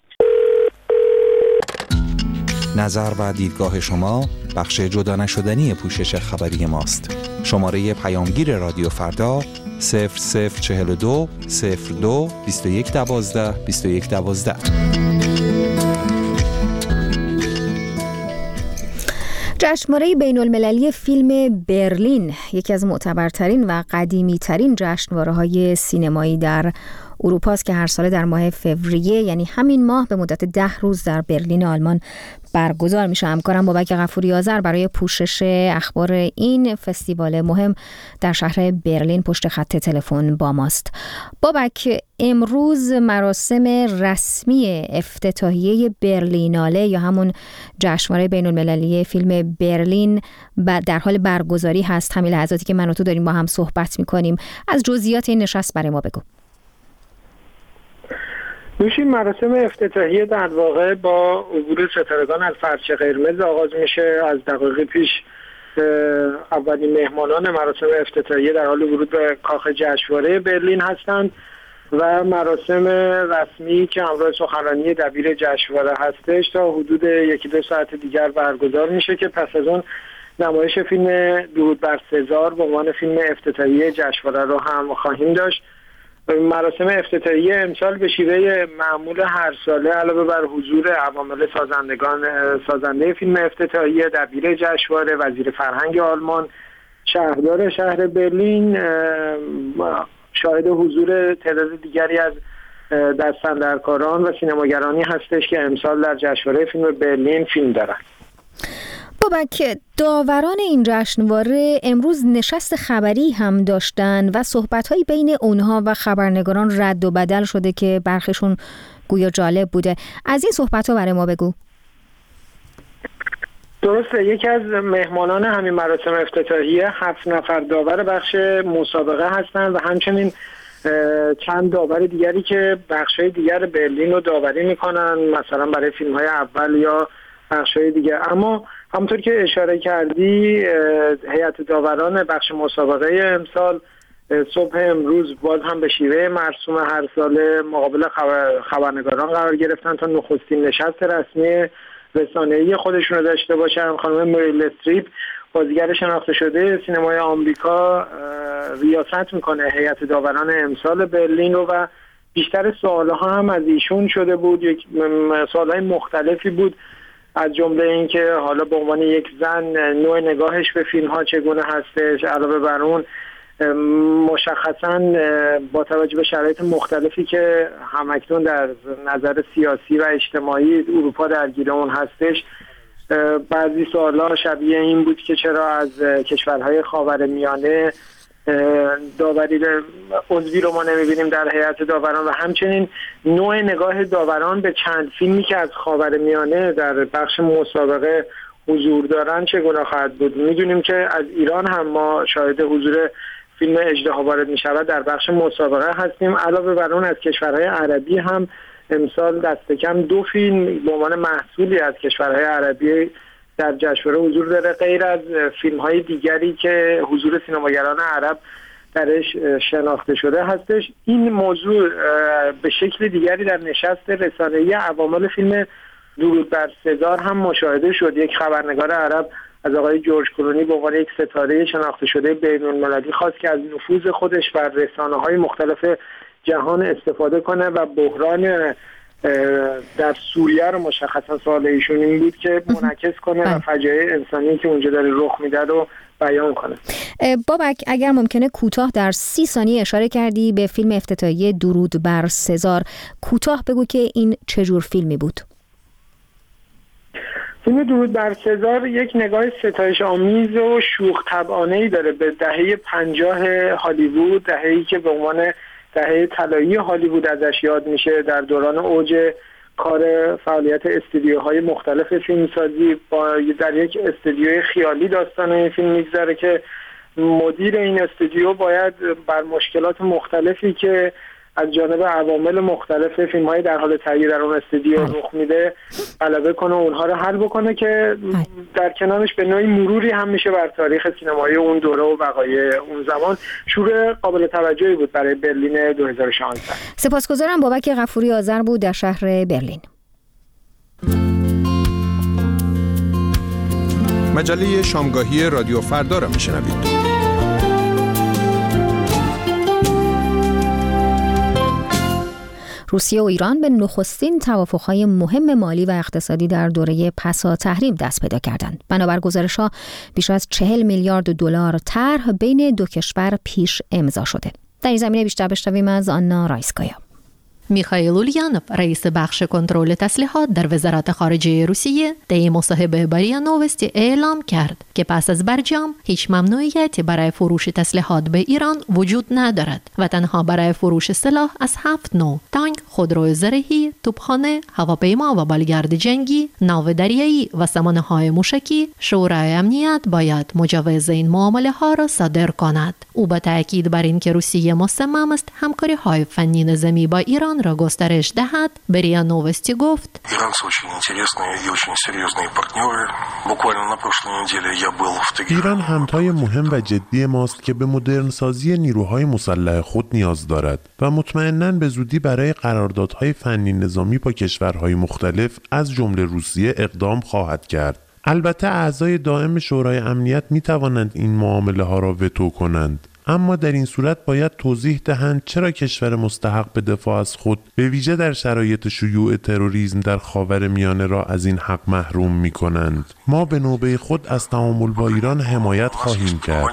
نظر و دیدگاه شما بخش جدا نشدنی پوشش خبری ماست. شماره پیامگیر رادیو فردا 0042 02 2112 2112. جشنواره بین‌المللی فیلم برلین یکی از معتبرترین و قدیمی‌ترین جشنواره‌های سینمایی در اروپا است که هر ساله در ماه فوریه، یعنی همین ماه، به مدت 10 روز در برلین آلمان برگزار میشه. همکارم بابک غفوری آذر برای پوشش اخبار این فستیوال مهم در شهر برلین پشت خط تلفن با ماست. بابک، امروز مراسم رسمی افتتاحیه برلیناله یا همون جشنواره بین‌المللی فیلم برلین در حال برگزاری هست. همین لحظاتی که من و تو داریم با هم صحبت میکنیم، از جزئیات این نشست برای ما بگو. نوشین، مراسم افتتاحیه در واقع با عبور ستارگان از فرش قرمز آغاز میشه. از دقایق پیش اولین مهمانان مراسم افتتاحیه در حال ورود به کاخ جشنواره برلین هستند و مراسم رسمی که همراه سخنرانی دبیر جشنواره هستش تا حدود 1-2 ساعت دیگر برگزار میشه که پس از اون نمایش فیلم درود بر سزار به عنوان فیلم افتتاحیه جشنواره رو هم خواهیم داشت. مراسم افتتاحیه امسال به شیوه معمول هر ساله علاوه بر حضور عوامل سازنده فیلم افتتاحیه، دبیر جشنواره، وزیر فرهنگ آلمان، شهردار شهر برلین، شاهد حضور تعداد دیگری از دستاندرکاران و سینماگرانی هستش که امسال در جشنواره فیلم برلین فیلم دارن. بابک، داوران این جشنواره امروز نشست خبری هم داشتن و صحبت‌هایی بین اونها و خبرنگاران رد و بدل شده که برخیشون گویا جالب بوده. از این صحبت‌ها برای ما بگو. درسته، یکی از مهمانان همین مراسم افتتاحیه 7 نفر داور بخش مسابقه هستند و همچنین چند داور دیگری که بخش‌های دیگر برلین رو داوری می‌کنن، مثلا برای فیلم‌های اول یا بخش‌های دیگر. اما همونطور که اشاره کردی، هیئت داوران بخش مسابقه امسال صبح امروز باز هم به شیوه مرسوم هر ساله مقابل خبرنگاران قرار گرفتن تا نخستین نشست رسمی رسانه‌ای خودشون رو داشته باشن. خانم میریل استریپ بازیگر شناخته شده سینمای آمریکا ریاست میکنه هیئت داوران امسال برلین رو و بیشتر سوالها هم از ایشون شده بود. یک سوالهای مختلفی بود، از جمله این که حالا به عنوان یک زن نوع نگاهش به فیلم ها چگونه هستش، علاوه بر اون مشخصا با توجه به شرایط مختلفی که همکنون در نظر سیاسی و اجتماعی اروپا درگیر اون هستش، بعضی سوال‌ها شبیه این بود که چرا از کشورهای خاورمیانه داوری عضوی رو ما نمی‌بینیم در هیئت داوران و همچنین نوع نگاه داوران به چند فیلمی که از خاورمیانه در بخش مسابقه حضور دارن چگونه خواهد بود. می‌دونیم که از ایران هم ما شاهد حضور فیلم اژدها وارد می‌شود در بخش مسابقه هستیم. علاوه بر اون از کشورهای عربی هم امسال دست کم 2 فیلم به عنوان محصولی از کشورهای عربی در جشنواره حضور داره، غیر از فیلم‌های دیگری که حضور سینماگران عرب درش شناخته شده هستش. این موضوع به شکل دیگری در نشست رسانه‌ای عوامل فیلم درود بر سزار هم مشاهده شد. یک خبرنگار عرب از آقای جورج کلونی به عنوان یک ستاره شناخته شده بین‌المللی خواست که از نفوذ خودش بر رسانه‌های مختلف جهان استفاده کنه و بحران در سوریه رو مشخصا سوال ایشون این بود که منعکس کنه و فجایع انسانی که اونجا داره رخ میده رو بیان کنه. بابک اگر ممکنه کوتاه در 30 ثانیه اشاره کردی به فیلم افتتاحیه درود بر سزار، کوتاه بگو که این چه جور فیلمی بود؟ فیلم درود بر سزار یک نگاه ستایش آمیز و شوخ طبعانه‌ای داره به دهه 50 هالیوود، دهه‌ای که به عنوان دهه طلایی هالیوود ازش یاد میشه. در دوران اوج کار فعالیت استودیوهای مختلف فیلمسازی در یک استودیوی خیالی داستان این فیلم میگذره که مدیر این استودیو باید بر مشکلات مختلفی که از جانب عوامل مختلف فیلم‌های در حال تهیه در اون استودیو رخ میده غلبه کنه و اونها رو حل بکنه که در کنارش به نوعی مروری هم میشه بر تاریخ سینمایی اون دوره و وقایع اون زمان. شروع قابل توجهی بود برای برلین 2016. سپاسگزارم. بابک غفوری آذر بود در شهر برلین. مجله شامگاهی رادیو فردا را میشنوید. روسیه و ایران به نخستین توافق‌های مهم مالی و اقتصادی در دوره پسا تحریم دست پیدا کردند. بنابر گزارش‌ها بیش از 40 میلیارد دلار طرح بین دو کشور پیش امضا شده. در این زمینه بیشتر بشنویم از آنا رایسکایا. میخائیل اوليانوف رئیس بخش کنترل تسلیحات در وزارت خارجه روسیه در مصاحبه با ریا نووستی اعلام کرد که پس از برجام هیچ ممنوعیتی برای فروش تسلیحات به ایران وجود ندارد و تنها برای فروش سلاح از 7 نوع تانک، خودروی زرهی، توپخانه، هواپیما و بالگرد جنگی، ناو دریایی و سامانه‌های موشکی شورای امنیت باید مجوز این معامله ها را صادر کند. او با تاکید بر اینکه روسیه مصمم است همکاری های فنی نظامی با ایران را گسترش دهد به ریا نووستی گفت: ایران همتای مهم و جدی ماست که به مدرنسازی نیروهای مسلح خود نیاز دارد و مطمئناً به زودی برای قراردادهای فنی نظامی با کشورهای مختلف از جمله روسیه اقدام خواهد کرد. البته اعضای دائم شورای امنیت می توانند این معامله ها را وتو کنند، اما در این صورت باید توضیح دهند چرا کشور مستحق به دفاع از خود به ویژه در شرایط شیوع تروریسم در خاورمیانه را از این حق محروم می کنند. ما به نوبه خود از تعامل با ایران حمایت خواهیم کرد.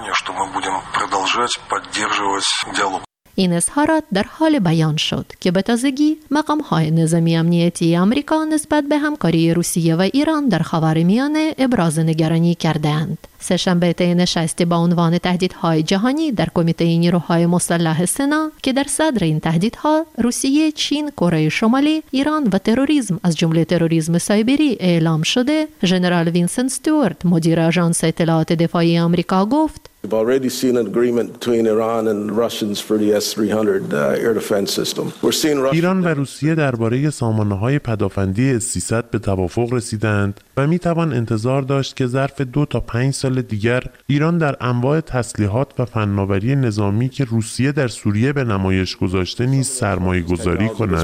این اظهارات در حال بیان شد که به تازگی مقام‌های نظامی امنیتی آمریکا نسبت به همکاری روسیه و ایران در خاورمیانه ابراز نگرانی کردند. سه‌شنبه طی نشستی با عنوان تهدیدهای جهانی در کمیته نیروهای مسلح سنا که در صدر این تهدیدها روسیه، چین، کره شمالی، ایران و تروریسم از جمله تروریسم سایبری اعلام شده، ژنرال وینسنت استوارت مدیر آژانس اطلاعات دفاعی آمریکا گفت: We've already seen an agreement between Iran and Russians for the S-300 air defense system. ایران و روسیه درباره سامانه‌های پدافندی S-300 به توافق رسیدند و می‌توان انتظار داشت که ظرف 2 تا 5 سال سال دیگر ایران در انواع تسلیحات و فناوری نظامی که روسیه در سوریه به نمایش گذاشته نیز سرمایه‌گذاری کند.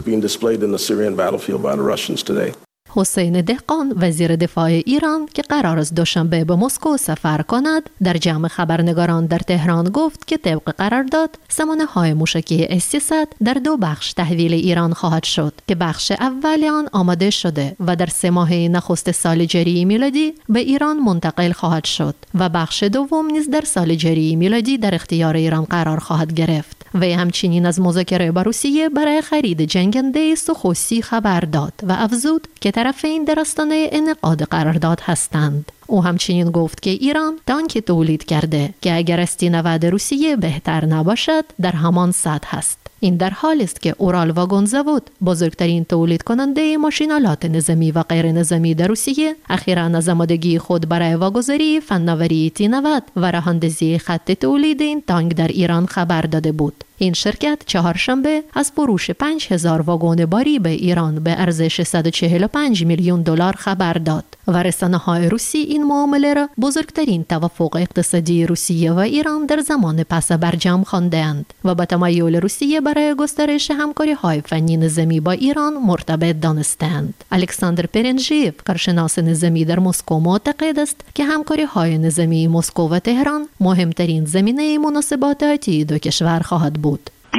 حسین دهقان وزیر دفاع ایران که قرار است دوشنبه به مسکو سفر کند در جمع خبرنگاران در تهران گفت که طبق قرارداد سامانه‌های موشکی S-300 در 2 بخش تحویل ایران خواهد شد که بخش اول آن آماده شده و در 3 ماهه نخست سال جاری میلادی به ایران منتقل خواهد شد و بخش دوم نیز در سال جاری میلادی در اختیار ایران قرار خواهد گرفت. و همچنین از مذاکره با روسیه برای خرید جنگنده سوخوسی خبر داد و افزود که طرفین در آستانه انعقاد قرارداد هستند. او همچنین گفت که ایران تانک تولید کرده که اگر است-90 روسیه بهتر نباشد در همان سطح است. این در حالی است که اورال واگن زاود، بزرگترین تولید کننده ماشینالات نظامی و غیر نظامی در روسیه، اخیراً از آمادگی خود برای واگذاری فناوری T-90 و راه‌اندازی خط تولید این تانک در ایران خبر داده بود. این شرکت چهارشنبه از فروش 5000 واگن باری به ایران به ارزش 145 میلیون دلار خبر داد و رسانه‌های روسی این معامله را بزرگترین توافق اقتصادی روسیه و ایران در زمان پس برجام خواندند و با تمایل روسیه برای گسترش همکاری‌های فنی نظامی با ایران مرتبط دانستند. الکساندر پرنژیف، کارشناس نظامی در مسکو، معتقد است که همکاری‌های نظامی مسکو و تهران مهمترین زمینه مناسبات آتی دو کشور خواهد بود.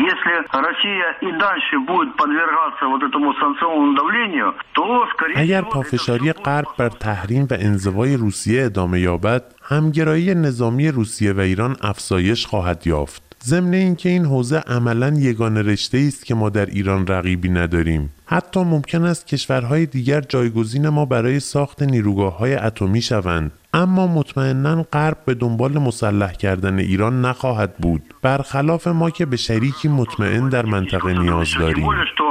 اگر پافشاری غرب بر تحریم و انزوای روسیه ادامه یابد، همگرایی نظامی روسیه و ایران افزایش خواهد یافت. ضمن اینکه این حوزه عملاً یگانه رشته‌ای است که ما در ایران رقیبی نداریم. حتی ممکن است کشورهای دیگر جایگزین ما برای ساخت نیروگاه‌های اتمی شوند. اما مطمئناً غرب به دنبال مسلح کردن ایران نخواهد بود، برخلاف ما که به شریکی مطمئن در منطقه نیاز داریم.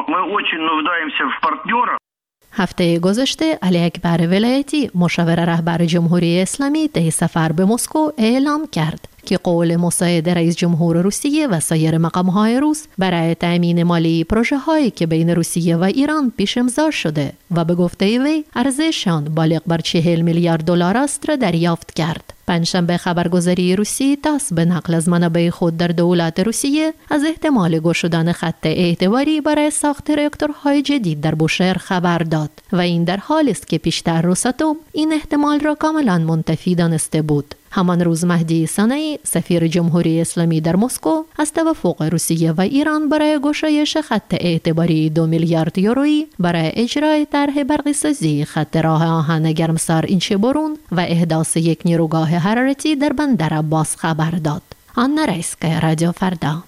هفته گذشته علی اکبر ولایتی، مشاور رهبر جمهوری اسلامی، طی سفر به مسکو اعلام کرد که قول مساعد رئیس جمهور روسیه و سایر مقام‌های روس برای تأمین مالی پروژه‌هایی که بین روسیه و ایران پیش امضا شده و به گفته وی ارزششان بالغ بر 40 میلیارد دلار است را دریافت کرد. پنجشنبه خبرگزاری روسی تاس به نقل از منابع خود در دولت روسیه از احتمال گشودن خط اعتباری برای ساخت راکتورهای جدید در بوشهر خبر داد و این در حالی است که پیشتر روساتوم این احتمال را کاملا منتفی دانسته بود. همان روز مهدی صنعی، سفیر جمهوری اسلامی در مسکو، از توافق روسیه و ایران برای گشایش خط اعتباری 2 میلیارد یورویی برای اجرای طرح برقی‌سازی خط راه آهن گرمسار اینچه‌برون و احداث یک نیروگاه حرارتی در بندر عباس خبر داد. آنا رایسکا، رادیو فردا.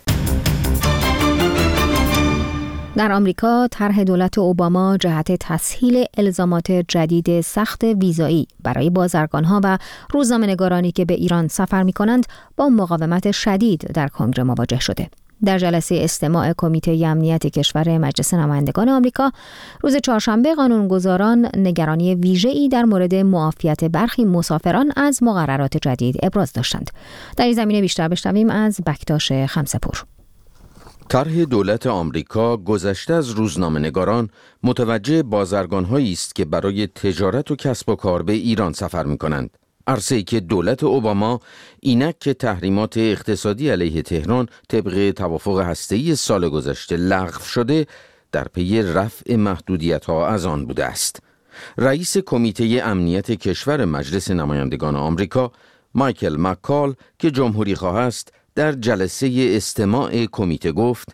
در آمریکا طرح دولت اوباما جهت تسهیل الزامات جدید سخت ویزایی برای بازرگان‌ها و روزنامه‌نگارانی که به ایران سفر می‌کنند با مقاومت شدید در کنگره مواجه شده. در جلسه استماع کمیته امنیت کشور مجلس نمایندگان آمریکا روز چهارشنبه قانونگذاران نگرانی ویژه‌ای در مورد معافیت برخی مسافران از مقررات جدید ابراز داشتند. در این زمینه بیشتر بشنویم از بکتاش خمسه‌پور. طرح دولت آمریکا گذشته از روزنامه‌نگاران متوجه بازرگان‌هایی است که برای تجارت و کسب و کار به ایران سفر می‌کنند. عرصه‌ای که دولت اوباما اینک که تحریمات اقتصادی علیه تهران طبق توافق هسته‌ای سال گذشته لغو شده، در پی رفع محدودیت‌ها از آن بوده است. رئیس کمیته امنیت کشور مجلس نمایندگان آمریکا، مایکل مکال، که جمهوری‌خواه است، در جلسه استماع کمیته گفت: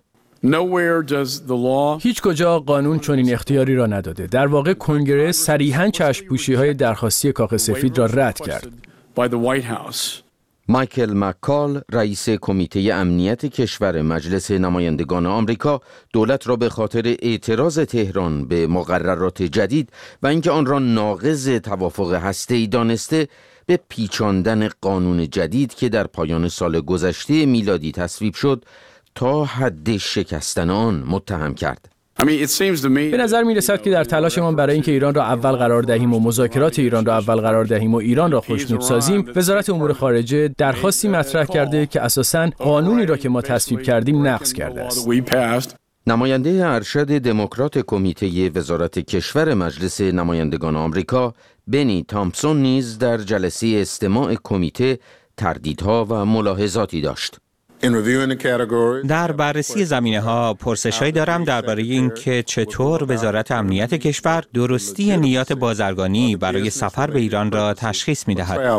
هیچ کجا قانون چنین اختیاری را نداده. در واقع کنگره صریحاً چشم‌پوشی‌های درخواستی کاخ سفید را رد کرد. مایکل مکال، رئیس کمیته امنیت کشور مجلس نمایندگان آمریکا، دولت را به خاطر اعتراض تهران به مقررات جدید و اینکه آن را ناقض توافق هسته‌ای دانسته، به پیچاندن قانون جدید که در پایان سال گذشته میلادی تصویب شد تا حد شکستن آن متهم کرد. به نظر می رسد که در تلاشمان برای اینکه ایران را اول قرار دهیم و مذاکرات ایران را اول قرار دهیم و ایران را خوشنود سازیم، وزارت امور خارجه درخواستی مطرح کرده که اساساً قانونی را که ما تصویب کردیم نقض کرده است. نماینده ارشد دموکرات کمیته وزارت کشور مجلس نمایندگان آمریکا، بنی تامپسون نیز در جلسه استماع کمیته تردیدها و ملاحظاتی داشت. در بررسی زمینه‌ها پرسش‌هایی دارم درباره اینکه چطور وزارت امنیت کشور درستی نیات بازرگانی برای سفر به ایران را تشخیص می‌دهد.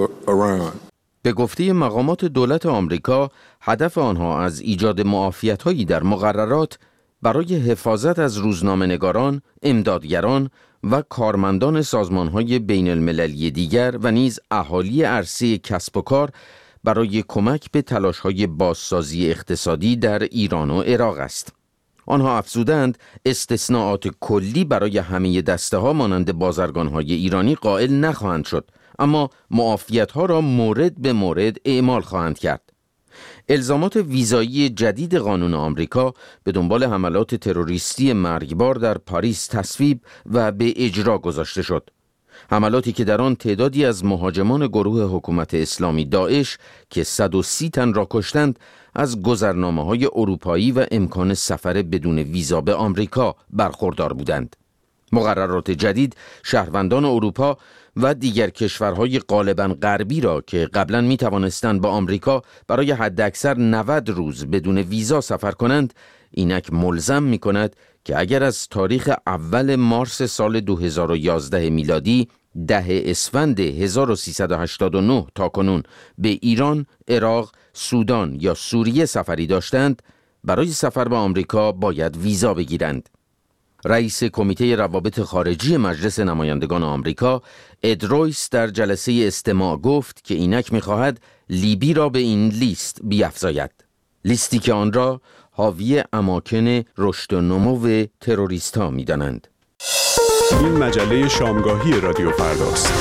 به گفته مقامات دولت آمریکا، هدف آنها از ایجاد معافیت‌هایی در مقررات برای حفاظت از روزنامه‌نگاران، امدادگران و کارمندان سازمان‌های بین‌المللی دیگر و نیز اهالی عرصه کسب و کار برای کمک به تلاش‌های بازسازی اقتصادی در ایران و عراق است. آنها افزودند استثناءات کلی برای همه دسته‌ها مانند بازرگان‌های ایرانی قائل نخواهند شد، اما معافیت‌ها را مورد به مورد اعمال خواهند کرد. الزامات ویزایی جدید قانون آمریکا به دنبال حملات تروریستی مرگبار در پاریس تصویب و به اجرا گذاشته شد. حملاتی که در آن تعدادی از مهاجمان گروه حکومت اسلامی داعش که 130 تن را کشتند از گذرنامه‌های اروپایی و امکان سفر بدون ویزا به آمریکا برخوردار بودند. مقررات جدید شهروندان اروپا و دیگر کشورهای غالباً غربی را که قبلاً می توانستند با آمریکا برای حداکثر 90 روز بدون ویزا سفر کنند، اینک ملزم می کند که اگر از تاریخ اول مارس سال 2011 میلادی 10 اسفند 1389 تا کنون به ایران، عراق، سودان یا سوریه سفری داشتند، برای سفر به آمریکا باید ویزا بگیرند. رئیس کمیته روابط خارجی مجلس نمایندگان آمریکا اد رویس در جلسه استماع گفت که اینک می‌خواهد لیبی را به این لیست بیفزاید. لیستی که آن را حاوی اماکن رشد و نمو تروریست‌ها می‌دانند. این مجله شامگاهی رادیو فرداست.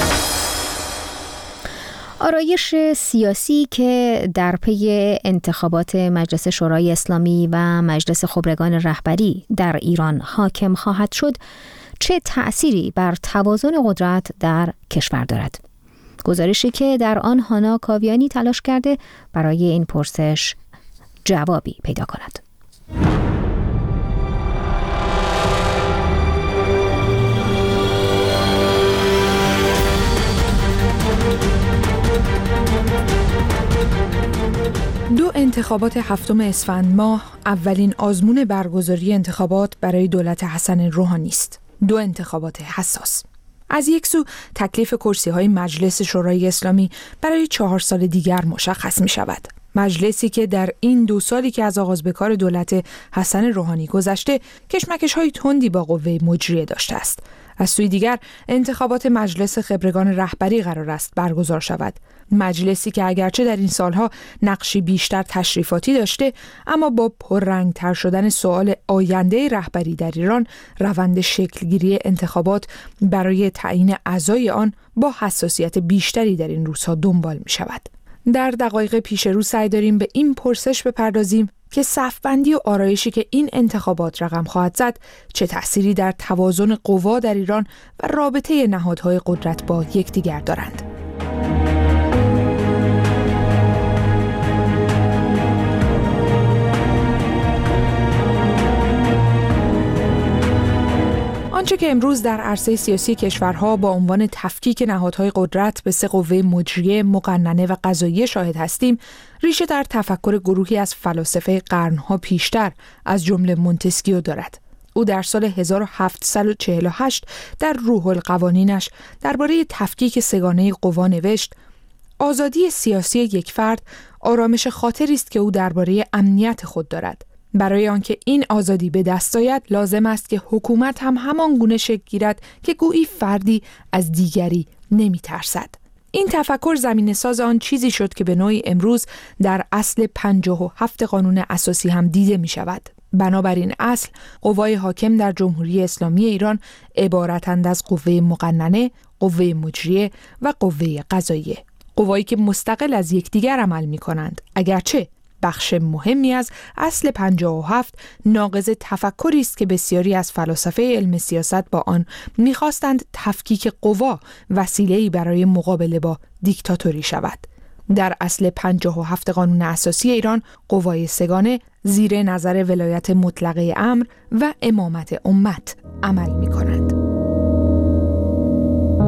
آرایش سیاسی که در پی انتخابات مجلس شورای اسلامی و مجلس خبرگان رهبری در ایران حاکم خواهد شد، چه تأثیری بر توازن قدرت در کشور دارد؟ گزارشی که در آن هانا کاویانی تلاش کرده برای این پرسش جوابی پیدا کند. دو انتخابات هفتم اسفند ماه اولین آزمون برگزاری انتخابات برای دولت حسن روحانی است. دو انتخابات حساس. از یک سو تکلیف کرسی‌های مجلس شورای اسلامی برای 4 سال دیگر مشخص می شود. مجلسی که در این 2 سالی که از آغاز به کار دولت حسن روحانی گذشته کشمکش‌های تندی با قوه مجریه داشته است. از سوی دیگر انتخابات مجلس خبرگان رهبری قرار است برگزار شود. مجلسی که اگرچه در این سالها نقشی بیشتر تشریفاتی داشته، اما با پررنگ‌تر شدن سوال آینده رهبری در ایران، روند شکلگیری انتخابات برای تعیین اعضای آن با حساسیت بیشتری در این روزها دنبال می شود. در دقایق پیش رو سعی داریم به این پرسش بپردازیم که صف‌بندی و آرایشی که این انتخابات رقم خواهد زد چه تأثیری در توازن قوا در ایران و رابطه نهادهای قدرت با یکدیگر دارند. آنچه که امروز در عرصه سیاسی کشورها با عنوان تفکیک نهادهای قدرت به 3 قوه مجریه، مقننه و قضاییه شاهد هستیم، ریشه در تفکر گروهی از فلاسفه قرنها پیشتر از جمله مونتسکیو دارد. او در سال 1748 در روح القوانینش درباره تفکیک سگانه قوا نوشت: آزادی سیاسی یک فرد آرامش خاطری است که او درباره امنیت خود دارد. برای آنکه این آزادی به دست آید لازم است که حکومت هم همان گونه شکل گیرد که گویی فردی از دیگری نمی ترسد. این تفکر زمینه ساز آن چیزی شد که به نوعی امروز در اصل 57 قانون اساسی هم دیده می شود. بنابراین اصل، قوای حاکم در جمهوری اسلامی ایران عبارتند از قوه مقننه، قوه مجریه و قوه قضاییه. قوایی که مستقل از یکدیگر عمل می کنند، اگرچه بخش مهمی از اصل 57 ناقض تفکری است که بسیاری از فلاسفه علم سیاست با آن می‌خواستند تفکیک قوا وسیله‌ای برای مقابله با دیکتاتوری شود. در اصل 57 قانون اساسی ایران قوای سگانه زیر نظر ولایت مطلقه امر و امامت امت عمل می‌کنند.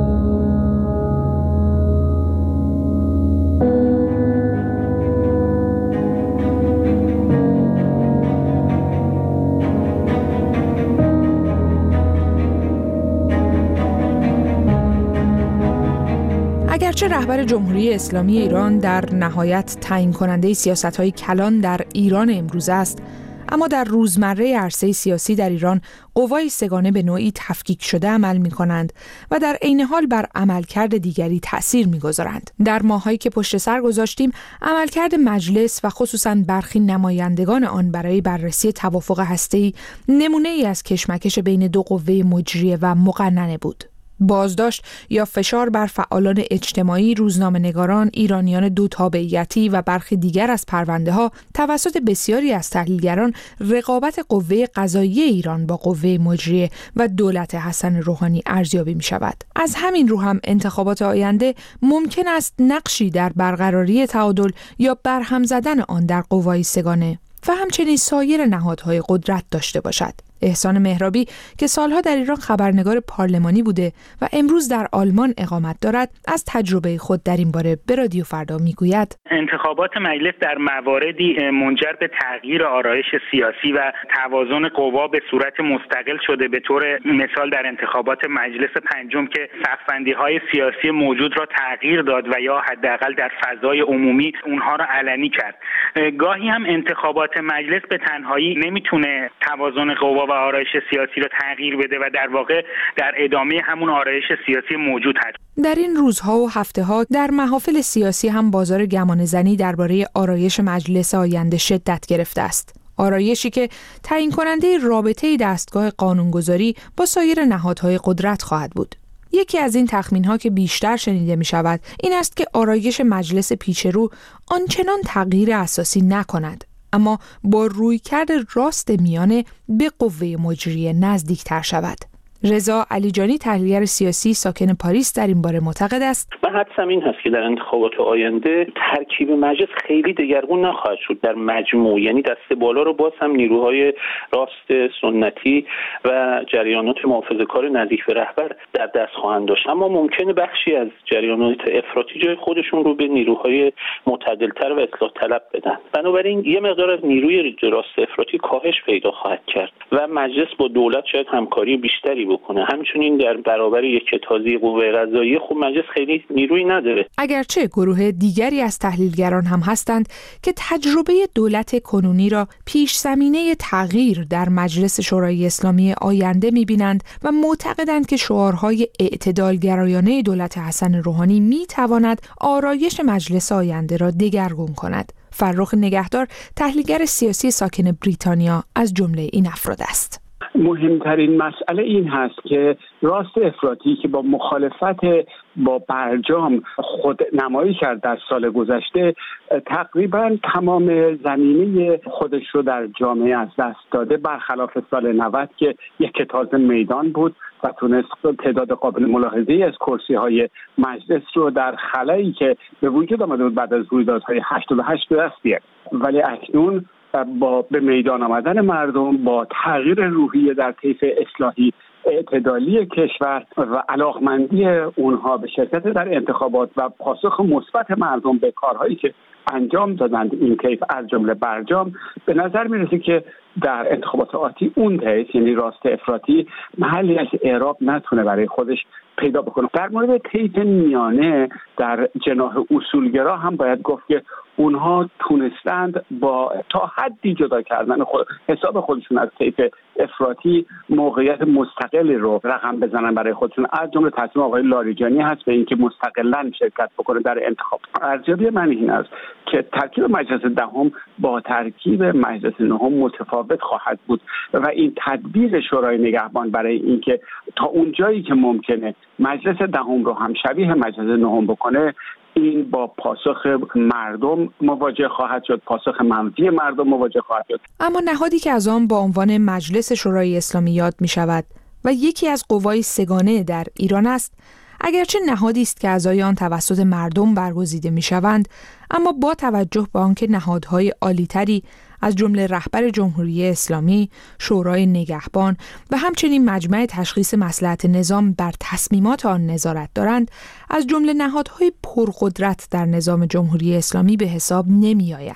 اگرچه رهبر جمهوری اسلامی ایران در نهایت تعیین کننده سیاست‌های کلان در ایران امروز است، اما در روزمره عرصه سیاسی در ایران قوای سگانه به نوعی تفکیک شده عمل می‌کنند و در عین حال بر عملکرد دیگری تأثیر می‌گذارند. در ماهایی که پشت سر گذاشتیم، عملکرد مجلس و خصوصاً برخی نمایندگان آن برای بررسی توافق هسته‌ای نمونه‌ای از کشمکش بین دو قوه مجریه و مقننه بود. بازداشت یا فشار بر فعالان اجتماعی، روزنامه‌نگاران، ایرانیان دو تابعیتی و برخی دیگر از پرونده‌ها توسط بسیاری از تحلیلگران رقابت قوه قضاییه ایران با قوه مجریه و دولت حسن روحانی ارزیابی می‌شود. از همین رو هم انتخابات آینده ممکن است نقشی در برقراری تعادل یا برهم زدن آن در قوای سگانه و همچنین سایر نهادهای قدرت داشته باشد. احسان مهرابی که سالها در ایران خبرنگار پارلمانی بوده و امروز در آلمان اقامت دارد، از تجربه خود در این باره به رادیو فردا میگوید: انتخابات مجلس در مواردی منجر به تغییر آرایش سیاسی و توازن قوا به صورت مستقل شده. به طور مثال در انتخابات مجلس پنجم که صف‌بندی‌های سیاسی موجود را تغییر داد و یا حداقل در فضای عمومی اونها را علنی کرد. گاهی هم انتخابات مجلس به تنهایی نمیتونه توازن قوا و آرایش سیاسی را تغییر بده و در واقع در ادامه همون آرایش سیاسی موجود هست. در این روزها و هفته‌ها در محافل سیاسی هم بازار گمانه‌زنی درباره آرایش مجلس آینده شدت گرفته است. آرایشی که تعیین کننده رابطه دستگاه قانونگذاری با سایر نهادهای قدرت خواهد بود. یکی از این تخمین‌ها که بیشتر شنیده می‌شود این است که آرایش مجلس پیشرو آنچنان تغییر اساسی نکند، اما با رویکرد راست میانه به قوه مجریه نزدیک‌تر شود. رضا علیجانی تحلیلگر سیاسی ساکن پاریس در این باره معتقد است: من حدسم این هست که در انتخابات آینده ترکیب مجلس خیلی دگرگون نخواهد شد در مجموع، یعنی دست بالا رو باز هم نیروهای راست سنتی و جریانات محافظه‌کار نزدیک به رهبر در دست خواهند داشت، اما ممکنه بخشی از جریانات افراطی جای خودشون رو به نیروهای معتدل‌تر و اصلاح طلب بدن. بنابراین یه مقدار از نیروی راست افراطی کاهش پیدا خواهد کرد و مجلس با دولت شاید همکاری بیشتری بکنه. همچنین در برابر یک تازی قوه قضاییه خب مجلس خیلی نیروی نداره. اگرچه گروه دیگری از تحلیلگران هم هستند که تجربه دولت کنونی را پیش زمینه تغییر در مجلس شورای اسلامی آینده می‌بینند و معتقدند که شعارهای اعتدالگرایانه دولت حسن روحانی می‌تواند آرایش مجلس آینده را دگرگون کند. فرخ نگهدار تحلیلگر سیاسی ساکن بریتانیا از جمله این افراد است. مهمترین مسئله این هست که راست افراطی که با مخالفت با برجام خود نمایی کرد در سال گذشته، تقریبا تمام زمینه خودش رو در جامعه از دست داده، برخلاف سال 90 که یک تازه میدان بود و تونست تعداد قابل ملاحظه‌ای از کرسی‌های مجلس رو در خلایی که به وجود آمده بود بعد از رویدادهای 88 به دست بیاره. ولی اکنون با به میدان آمدن مردم، با تغییر روحیه در طیف اصلاحی اعتدالی کشور و علاقمندی اونها به شرکت در انتخابات و پاسخ مثبت مردم به کارهایی که انجام دادند این طیف از جمله برجام، به نظر میرسه که در انتخابات آتی اون طیف، یعنی راست افراطی، محلی از اعراب نتونه برای خودش پیدا بکنه. در مورد طیف میانه در جناح اصولگرا هم باید گفت که اونها تونستند با تا حدی جدا کردن حساب خودشون از طیف افراطی موقعیت مستقلی رو رقم بزنن برای خودشون. از جمله تصمیم آقای لاریجانی هست به اینکه مستقلاً شرکت بکنه در انتخاب. ارزیابی من این است که ترکیب مجلس دهم با ترکیب مجلس نهم متفاوت خواهد بود و این تدبیر شورای نگهبان برای اینکه تا اون جایی که ممکنه مجلس دهم رو هم شبیه مجلس نهم بکنه، این با پاسخ مردم مواجه خواهد شد، پاسخ منفی مردم مواجه خواهد شد. اما نهادی که از آن با عنوان مجلس شورای اسلامی یاد می شود و یکی از قوای سگانه در ایران است، اگرچه نهادی است که اعضای آن توسط مردم برگزیده می شوند، اما با توجه به آنکه نهادهای عالی‌تری از جمله رهبر جمهوری اسلامی، شورای نگهبان و همچنین مجمع تشخیص مصلحت نظام بر تصمیمات آن نظارت دارند، از جمله نهادهای پرقدرت در نظام جمهوری اسلامی به حساب نمی آید.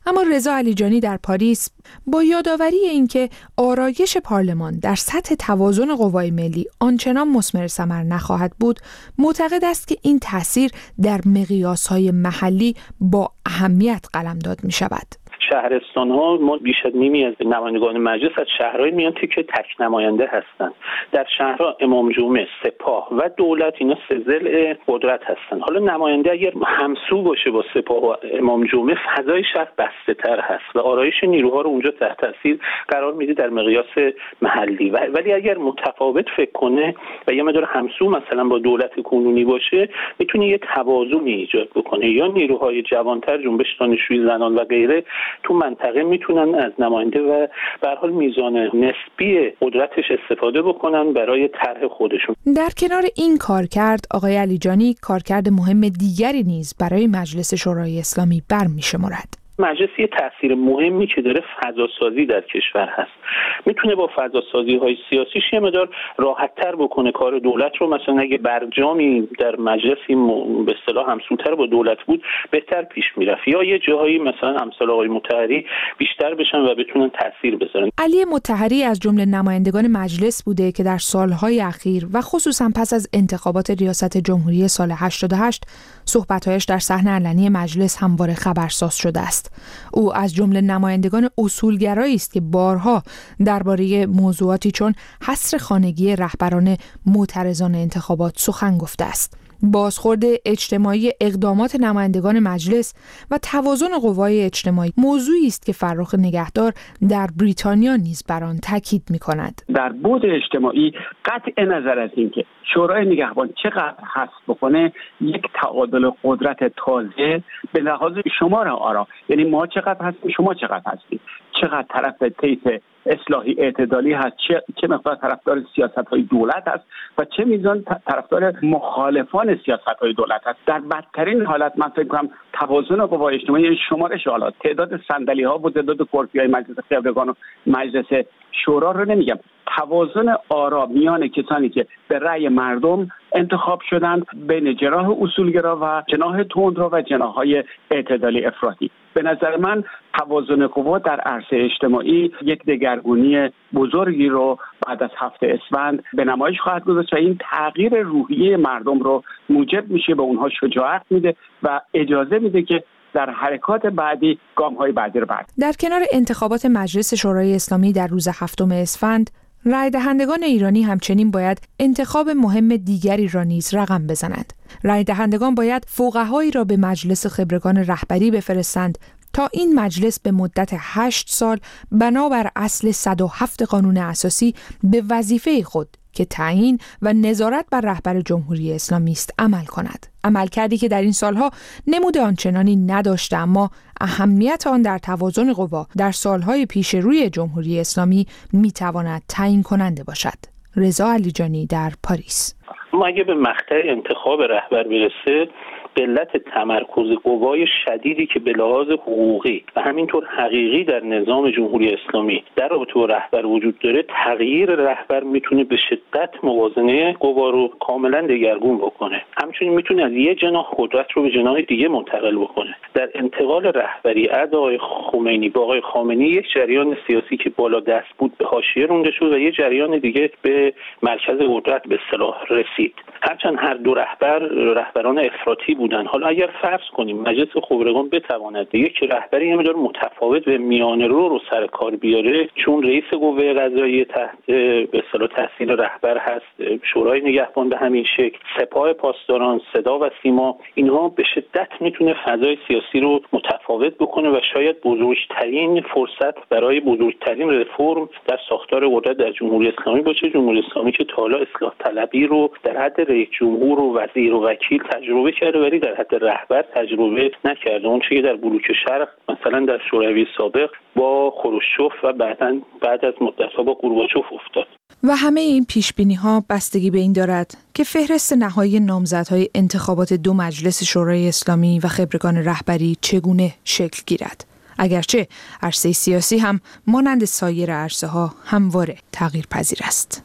اما رضا علیجانی در پاریس با یادآوری اینکه آرایش پارلمان در سطح توازن قوای ملی آنچنان مثمر ثمر نخواهد بود، معتقد است که این تأثیر در مقیاس‌های محلی با اهمیت قلمداد می‌شود. شهرستان ها ما بیش از نیمی از نمایندگان مجلس از شهرهای میان که تک نماینده هستند. در شهرها امام جمعه، سپاه و دولت اینا سه ضلع قدرت هستند. حالا نماینده اگر همسو باشه با سپاه و امام جمعه، فضای شهر بسته‌تر هست و آرایش نیروها رو اونجا تحت تاثیر قرار میده در مقیاس محلی. ولی اگر متفاوت فکر کنه و یه مقدار همسو مثلا با دولت کنونی باشه، میتونه یه توازنی ایجاد بکنه. یا نیروهای جوانتر، جنبش دانشجویی، زنان و غیره تو منطقه میتونن از نماینده و به هر حال میزان نسبی قدرتش استفاده بکنن برای طرح خودشون. در کنار این کارکرد، آقای علیجانی کارکرد مهم دیگری نیز برای مجلس شورای اسلامی برمی‌شمارد. مجلس یه تأثیر مهمی که داره فضاسازی در کشور هست. میتونه با فضاسازی‌های سیاسیش یه مقدار راحت‌تر بکنه کار دولت رو. مثلا اگه برجامی در مجلسی به اصطلاح همسوتر با دولت بود، بهتر پیش میرفت. یا یه جاهایی مثلا امثال آقای مطهری بیشتر بشن و بتونن تأثیر بذارن. علی مطهری از جمله نمایندگان مجلس بوده که در سالهای اخیر و خصوصا پس از انتخابات ریاست جمهوری سال 88 صحبت‌هایش در صحنه علنی مجلس همواره خبرساز شده است. او از جمله نمایندگان اصولگرایی است که بارها درباره موضوعاتی چون حصر خانگی رهبران معترضان انتخابات سخن گفته است. بازخورد اجتماعی اقدامات نمایندگان مجلس و توازن قوای اجتماعی موضوعی است که فرخ نگهدار در بریتانیا نیز بر آن تاکید می‌کند. در بعد اجتماعی قطع نظر از اینکه شورای نگهبان چقدر حسب بکنه، یک تعادل قدرت تازه به لحاظ شمار آرا، یعنی ما چقدر هستیم، شما چقدر هستید، چقدر طرف طیف اصلاحی اعتدالی هست، چه مقدار طرفدار سیاست‌های دولت هست و چه میزان طرفدار مخالفان سیاست‌های دولت هست. در بدترین حالت من فکر کنم توازن قوای اجتماعی، یعنی شمارش حالات، تعداد صندلی‌ها و تعداد کرسی‌های مجلس خبرگان و مجلس شورا رو نمیگم، توازن آرا میان کسانی که به رأی مردم انتخاب شدند بین جناح اصولگرا و جناح تندرو و جناح‌های اعتدالی افراطی، به نظر من توازن قوا در عرصه اجتماعی یک دگرگونی بزرگی رو بعد از هفته اسفند به نمایش خواهد گذاشت و این تغییر روحیه مردم رو موجب میشه، به اونها شجاعت میده و اجازه میده که در حرکات بعدی گام‌های بعدی رو بردارند. در کنار انتخابات مجلس شورای اسلامی در روز هفتم اسفند، رای دهندگان ایرانی همچنین باید انتخاب مهم دیگری را نیز رقم بزنند. رای دهندگان باید فقهایی را به مجلس خبرگان رهبری بفرستند تا این مجلس به مدت 8 سال بنابر اصل 107 قانون اساسی به وظیفه خود که تعیین و نظارت بر رهبر جمهوری اسلامی است عمل کند. عملکردی که در این سالها نمود آنچنانی نداشته، اما اهمیت آن در توازن قوا در سالهای پیش روی جمهوری اسلامی میتواند تعیین کننده باشد. رضا علیجانی در پاریس. ما اگه به مقطع انتخاب رهبر برسه، قلت تمرکز قوای شدیدی که به لحاظ حقوقی و همینطور حقیقی در نظام جمهوری اسلامی در رابطه با رهبر وجود داره، تغییر رهبر میتونه به شدت موازنه قوا رو کاملا دگرگون بکنه. همچنین میتونه از یه جناح قدرت رو به جناح دیگه منتقل بکنه. در انتقال رهبری از آقای خمینی با آقای خامنه‌ای یک جریان سیاسی که بالا دست بود به حاشیه رونده شد و یه جریان دیگه به مرکز قدرت به اصطلاح رسید. هرچند هر دو رهبران افراطی بودن. حالا اگر فرض کنیم مجلس خبرگان بتواند یک رهبری یه مقدار متفاوت و میانه رو سر کار بیاره، چون رئیس قوه قضاییه تحت به اصطلاح تحصیل رهبر هست، شورای نگهبان به همین شکل، سپاه پاسداران، صدا و سیما، اینها به شدت میتونه فضای سیاسی رو متفاوت بکنه و شاید بزرگترین فرصت برای بزرگترین رفرم در ساختار قدرت در جمهوری اسلامی باشه. جمهوری اسلامی که تا حالا اصلاح طلبی رو در حد رئیس جمهور و وزیر و وکیل تجربه کرده ولی در حد رهبر تجربه نکرده. اون چیزی که در بلوک شرق مثلا در شوروی سابق با خروشچوف و بعد از مدت‌ها با گورباچوف افتاد. و همه این پیش‌بینی‌ها بستگی به این دارد که فهرست نهایی نامزدهای انتخابات دو مجلس شورای اسلامی و خبرگان رهبری چگونه شکل گیرد. اگرچه عرصه سیاسی هم مانند سایر عرصه‌ها همواره تغییر پذیر است.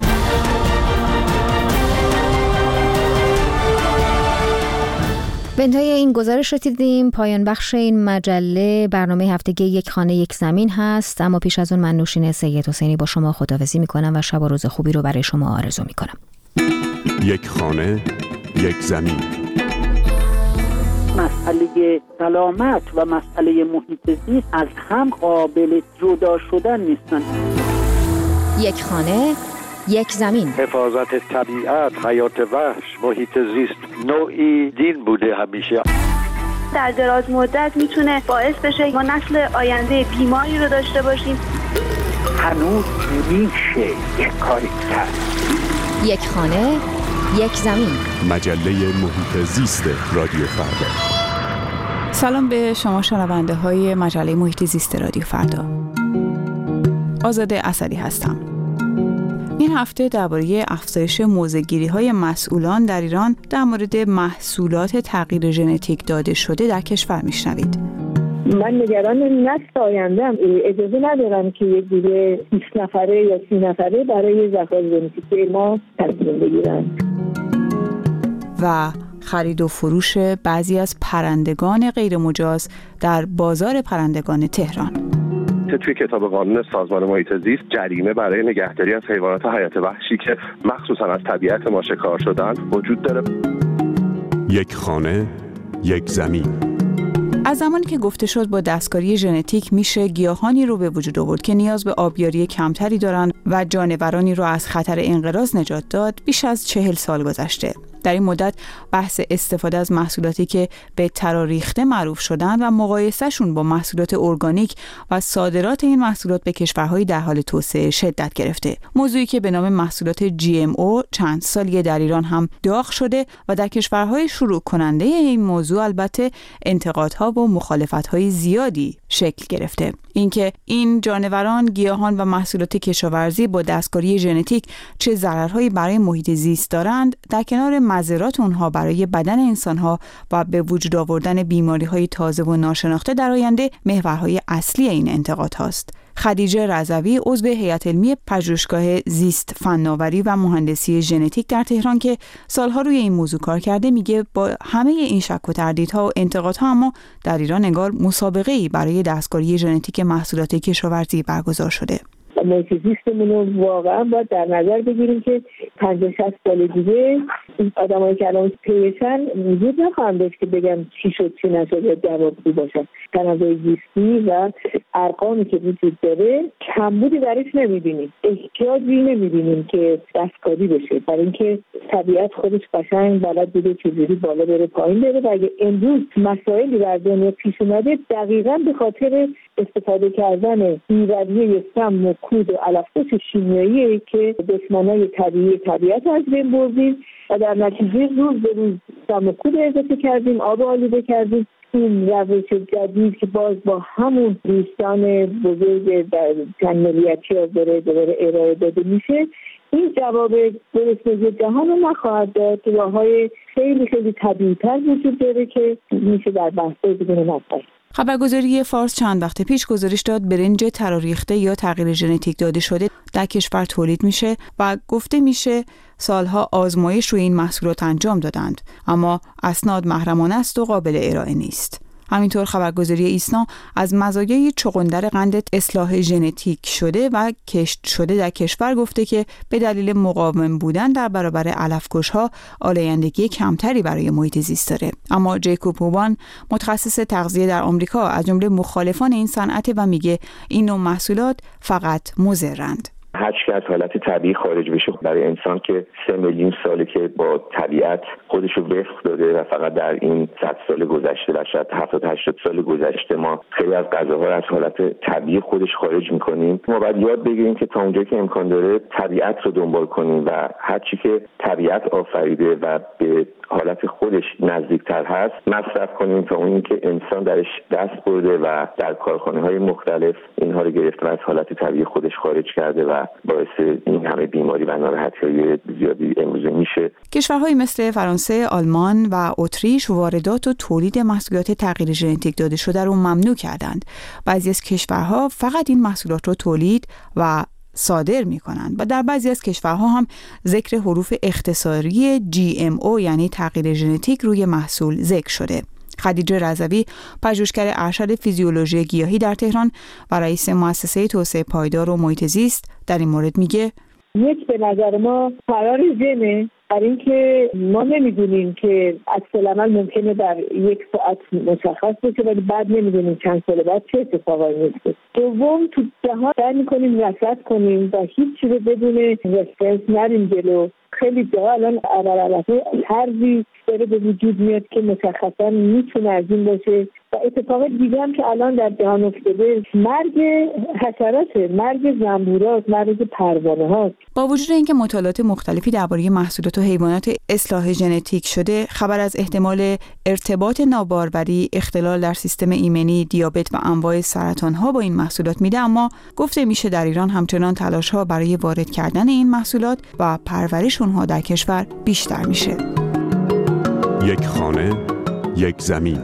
به انتهای این گزارش رسیدیم. پایان بخش این مجله برنامه هفتگی یک خانه یک زمین هست، اما پیش از اون من نوشین سید حسینی با شما خداحافظی میکنم و شب و روز خوبی رو برای شما آرزو میکنم. یک خانه یک زمین. مسئله سلامت و مسئله محیط زیست از هم قابل جدا شدن نیستن. یک خانه یک زمین. حفاظت طبیعت، حیات وحش، محیط زیست نوعی دین بوده همیشه. در دراز مدت میتونه باعث بشه ما نسل آینده بیماری رو داشته باشیم. هنوز میشه یک کاری کرد. یک خانه یک زمین. مجله محیط زیست رادیو فردا. سلام به شما شنونده های مجله محیط زیست رادیو فردا. آزاده اسدی هستم. این هفته درباره افزایش موضع‌گیری‌های مسئولان در ایران در مورد محصولات تغییر ژنتیک داده شده در کشور میشنوید. من نگران نسل آینده‌ام. اجازه ندارم که یک گروه 20 نفره یا 30 نفره برای ذخایر ژنتیکی ما تصمیم بگیرن. و خرید و فروش بعضی از پرندگان غیرمجاز در بازار پرندگان تهران. توی کتاب قانون سازمان محیط زیست جریمه برای نگهداری از حیوانات حیات وحشی که مخصوصا از طبیعت ما شکار شدن وجود داره. یک خانه یک زمین. از زمانی که گفته شد با دستکاری ژنتیک میشه گیاهانی رو به وجود آورد که نیاز به آبیاری کمتری دارن و جانورانی رو از خطر انقراض نجات داد، بیش از 40 سال گذشته. در این مدت بحث استفاده از محصولاتی که به تراریخته معروف شدن و مقایسهشون با محصولات ارگانیک و صادرات این محصولات به کشورهای در حال توسعه شدت گرفته. موضوعی که به نام محصولات GMO چند سالیه در ایران هم داغ شده و در کشورهای شروع کننده این موضوع البته انتقادها و مخالفت‌های زیادی شکل گرفته. اینکه این جانوران، گیاهان و محصولات کشاورزی با دستکاری ژنتیک چه ضررهایی برای محیط زیست دارند، در کنار مضرات اونها برای بدن انسانها و به وجود آوردن بیماری‌های تازه و ناشناخته در آینده محورهای اصلی این انتقاد هاست. خدیجه رضوی عضو هیئت علمی پژوهشگاه زیست فناوری و مهندسی ژنتیک در تهران که سالها روی این موضوع کار کرده میگه با همه این شک و تردیدها و انتقادها اما در ایران انگار مسابقه‌ای برای دستکاری ژنتیک محصولات کشاورزی برگزار شده. محیط زیستمون رو واقعا باید در نظر بگیریم که 50-60 سال دیگه این آدمایی که الان پیشن وجود نخواهم داشت که بگم چی شد چی نشد یا جوابگو باشن. تنوع زیستی و ارقامی که وجود داره کمبودی درش نمیبینیم، احتیاجی نمیبینیم که دستکاری بشه، برای اینکه طبیعت خودش قشنگ بلد بوده چجوری بالا بره پایین بره و اگه امروز مسائلی در دنیا پیش اومده دقیقاً به خاطر استفاده کردن بی‌رویه سم و کود و علف‌های شیمیایی که دشمنای طبیعی طبیعت از بین بردیم و در نتیجه روز به روز سم و کود اضافه کردیم، آب آلوده کردیم. این روش جدید که باز با همون دوستان بزرگ در چند ملیتی ها دوباره ارائه داده میشه، این جواب گرسنگی جهان رو نخواهد داد. راه‌های خیلی خیلی طبیعی‌تر وجود داره که میشه در بحث‌های دیگه نفر. خبرگزاری فارس چند وقت پیش گزارش داد برنج تراریخته یا تغییر ژنتیک داده شده در کشور تولید میشه و گفته میشه سالها آزمایش روی این محصولات انجام دادند، اما اسناد محرمانه است و قابل ارائه نیست. همینطور خبرگزاری ایسنا از مزایای چغندر قند اصلاح ژنتیک شده و کشت شده در کشور گفته که به دلیل مقاوم بودن در برابر علف‌کش‌ها آلایندگی کمتری برای محیط زیست داره. اما جیکوب هوبان متخصص تغذیه در آمریکا از جمله مخالفان این صنعت و میگه این نوع محصولات فقط مضرند. هر چی که از حالت طبیعی خارج بشه برای انسان که 3 میلیون ساله که با طبیعت خودش رو وفق داده و فقط در این 100 سال گذشته و شاید 70-80 سال گذشته ما خیلی از غذاها رو از حالت طبیعی خودش خارج می‌کنیم. ما باید یاد بگیریم که تا اونجایی که امکان داره طبیعت رو دنبال کنیم و هر چی که طبیعت آفریده و به حالت خودش نزدیکتر هست مصرف کنیم تا اون که انسان درش دست برده و در کارخانه‌های مختلف اینها رو گرفته و از حالت طبیعی خودش خارج کرده و باعث این همه بیماری و ناراحتی‌های زیادی امروزه میشه. کشورهای مثل فرانسه، آلمان و اتریش واردات و تولید محصولات تغییر ژنتیک داده شده رو ممنوع کردند. بعضی از کشورها فقط این محصولات رو تولید و صادر میکنند و در بعضی از کشورها هم ذکر حروف اختصاری GMO یعنی تغییر ژنتیک روی محصول ذکر شده. خدیجه رضوی، پژوهشگر ارشد فیزیولوژی گیاهی در تهران و رئیس مؤسسه توسعه پایدار و محیط زیست در این مورد میگه یک به نظر ما قرار ژنه، برای اینکه ما نمیدونیم که عکس العمل ممکنه در یک ساعت مشخص بشه ولی بعد نمیدونیم چند سال بعد چه اتفاقایی میفته. دوم تو جهان سعی میکنیم رصد کنیم و هیچ چیزی بدون رفرنس نریم جلو. خیلی جا الان البته طرزی داره به وجود میاد که مشخصا میتونه از این باشه و اتفاق دیگه هم که الان در جهان افتاده مرگ حشراته، مرگ زنبوراست، مرگ پروانه هاست. با وجود اینکه مطالعات مختلفی درباره محصولات و حیوانات اصلاح ژنتیک شده، خبر از احتمال ارتباط ناباروری، اختلال در سیستم ایمنی، دیابت و انواع سرطان‌ها با این محصولات میده، اما گفته میشه در ایران همچنان تلاش‌ها برای وارد کردن این محصولات و پرورش اونها در کشور بیشتر میشه. یک خانه، یک زمین.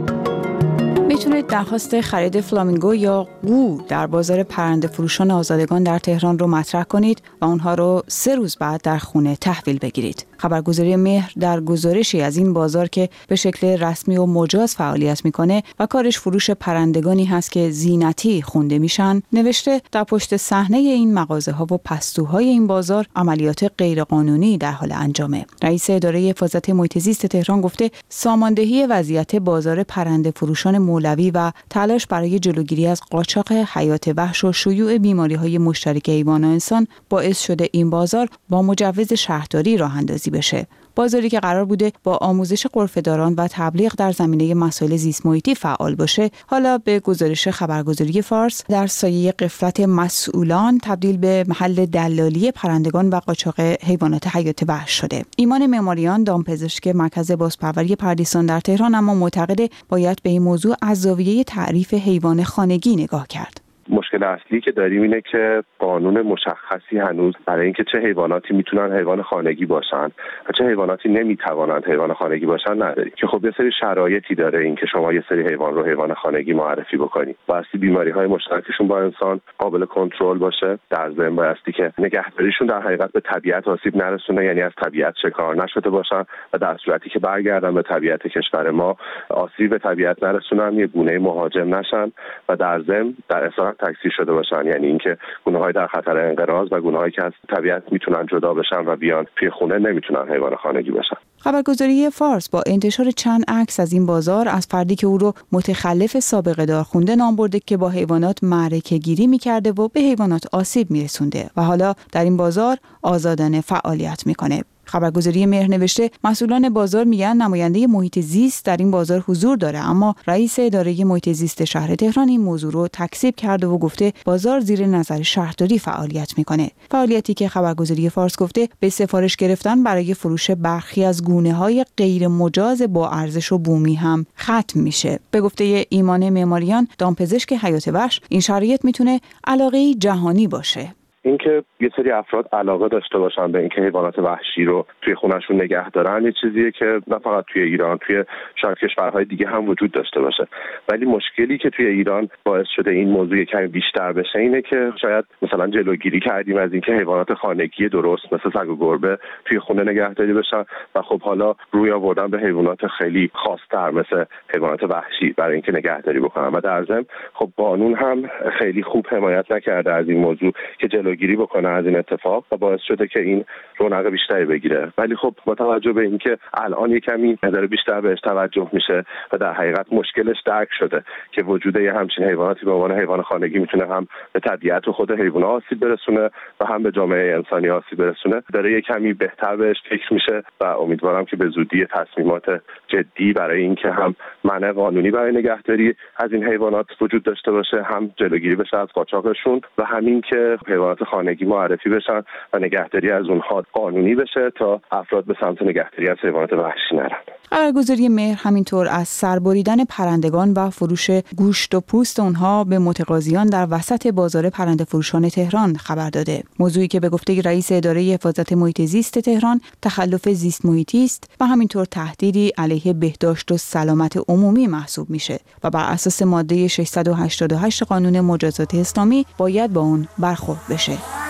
میتونید درخواست خرید فلامینگو یا قو در بازار پرنده فروشان آزادگان در تهران رو مطرح کنید و اونها رو 3 روز بعد در خونه تحویل بگیرید. خبرگزاری مهر در گزارشی از این بازار که به شکل رسمی و مجاز فعالیت میکنه و کارش فروش پرندگانی هست که زینتی خونده میشن، نوشته در پشت صحنه این مغازه ها و پستوهای این بازار عملیات غیرقانونی در حال انجامه. رئیس اداره حفاظت محیط زیست تهران گفته ساماندهی وضعیت بازار پرنده فروشان مولوی و تلاش برای جلوگیری از قاچاق حیات وحش و شیوع بیماری‌های مشترک حیوان و انسان باعث شده این بازار با مجوز شهرداری راه اندازی بشه. بازاری که قرار بوده با آموزش غرفه‌داران و تبلیغ در زمینه مسائل زیست محیطی فعال باشه، حالا به گزارش خبرگزاری فارس در سایه غفلت مسئولان تبدیل به محل دلالی پرندگان و قاچاق حیوانات حیات وحش شده. ایمان معماریان، دامپزشک مرکز بازپروری پردیسان در تهران، اما معتقد باید به این موضوع از زاویه تعریف حیوان خانگی نگاه کرد. مشکل اصلی که داریم اینه که قانون مشخصی هنوز برای اینکه چه حیواناتی میتونن حیوان خانگی باشن و چه حیواناتی نمیتوانند حیوان خانگی باشن نداریم، که خب یه سری شرایطی داره اینکه شما یه سری حیوان رو حیوان خانگی معرفی بکنید. واسه بیماری‌های مشترکشون با انسان قابل کنترل باشه، در ضمن بایستی که نگهداریشون در حقیقت به طبیعت آسیب نرسونه، یعنی از طبیعت شکار نشده باشن و در صورتی که برگردن به طبیعت کشور ما آسیب به طبیعت نرسونن، یه گونه مهاجم نشن و در ضمن در اسارت تکثیر شده باشن، یعنی اینکه گونه‌های در خطر انقراض و گونه‌هایی که از طبیعت میتونن جدا بشن و بیان توی خونه نمیتونن حیوان خانگی باشن. خبرگزاری فارس با انتشار چند عکس از این بازار از فردی که او رو متخلف سابقه دار خونده نام برده که با حیوانات معرکه گیری می‌کرده و به حیوانات آسیب می‌رسونده و حالا در این بازار آزادانه فعالیت می‌کنه. خبرگزاری مهر نوشته مسئولان بازار میگن نماینده محیط زیست در این بازار حضور داره، اما رئیس اداره محیط زیست شهر تهران این موضوع رو تکذیب کرده و گفته بازار زیر نظر شهرداری فعالیت میکنه. فعالیتی که خبرگزاری فارس گفته به سفارش گرفتن برای فروش برخی از گونه‌های غیر مجاز با ارزش و بومی هم ختم میشه. به گفته ایمان معماریان، دامپزشک حیات وحش، این شرایط میتونه علاقه جهانی باشه. اینکه یه سری افراد علاقه داشته باشن به اینکه حیوانات وحشی رو توی خونه‌شون نگه دارن، یه چیزیه که نه فقط توی ایران، توی شاید کشورهای دیگه هم وجود داشته باشه. ولی مشکلی که توی ایران باعث شده این موضوع کمی بیشتر بشه اینه که شاید مثلا جلوگیری کردیم از اینکه حیوانات خانگی درست مثل سگ و گربه توی خونه نگهداری بشن و خب حالا روی آوردن به حیوانات خیلی خاص‌تر مثل حیوانات وحشی برای اینکه نگهداری بکنن و در ضمن خب قانون هم خیلی خوب حمایت نکرده از این موضوع که جلوگیری بکنه از این اتفاق و باعث شده که این رونق بیشتری بگیره. ولی خب با توجه به اینکه الان یه کمی داره بیشتر بهش توجه میشه و در حقیقت مشکلش درک شده که وجود یه همچین حیواناتی به عنوان حیوان خانگی میتونه هم به طبیعت و خود حیوانات آسیب برسونه و هم به جامعه انسانی آسیب برسونه، داره یه کمی بهتر بهش فکر میشه و امیدوارم که به زودی تصمیمات جدی برای اینکه هم منع قانونی برای نگهداری از این حیوانات وجود داشته باشه، هم جلوگیری بشه از قاچاقشون و همین که حیوانات خانگی معرفی بشن و نگهداری از اونها قانونی بشه تا افراد به سمت نگهداری از حیوانات وحشی نرن. خبرگزاری مهر همینطور از سربریدن پرندگان و فروش گوشت و پوست اونها به متقاضیان در وسط بازار پرنده فروشان تهران خبر داده. موضوعی که به گفته رئیس اداره حفاظت محیط زیست تهران تخلف زیست محیطی است و همینطور تهدیدی علیه بهداشت و سلامت عمومی محسوب میشه و بر اساس ماده 688 قانون مجازات اسلامی باید با اون برخورد بشه.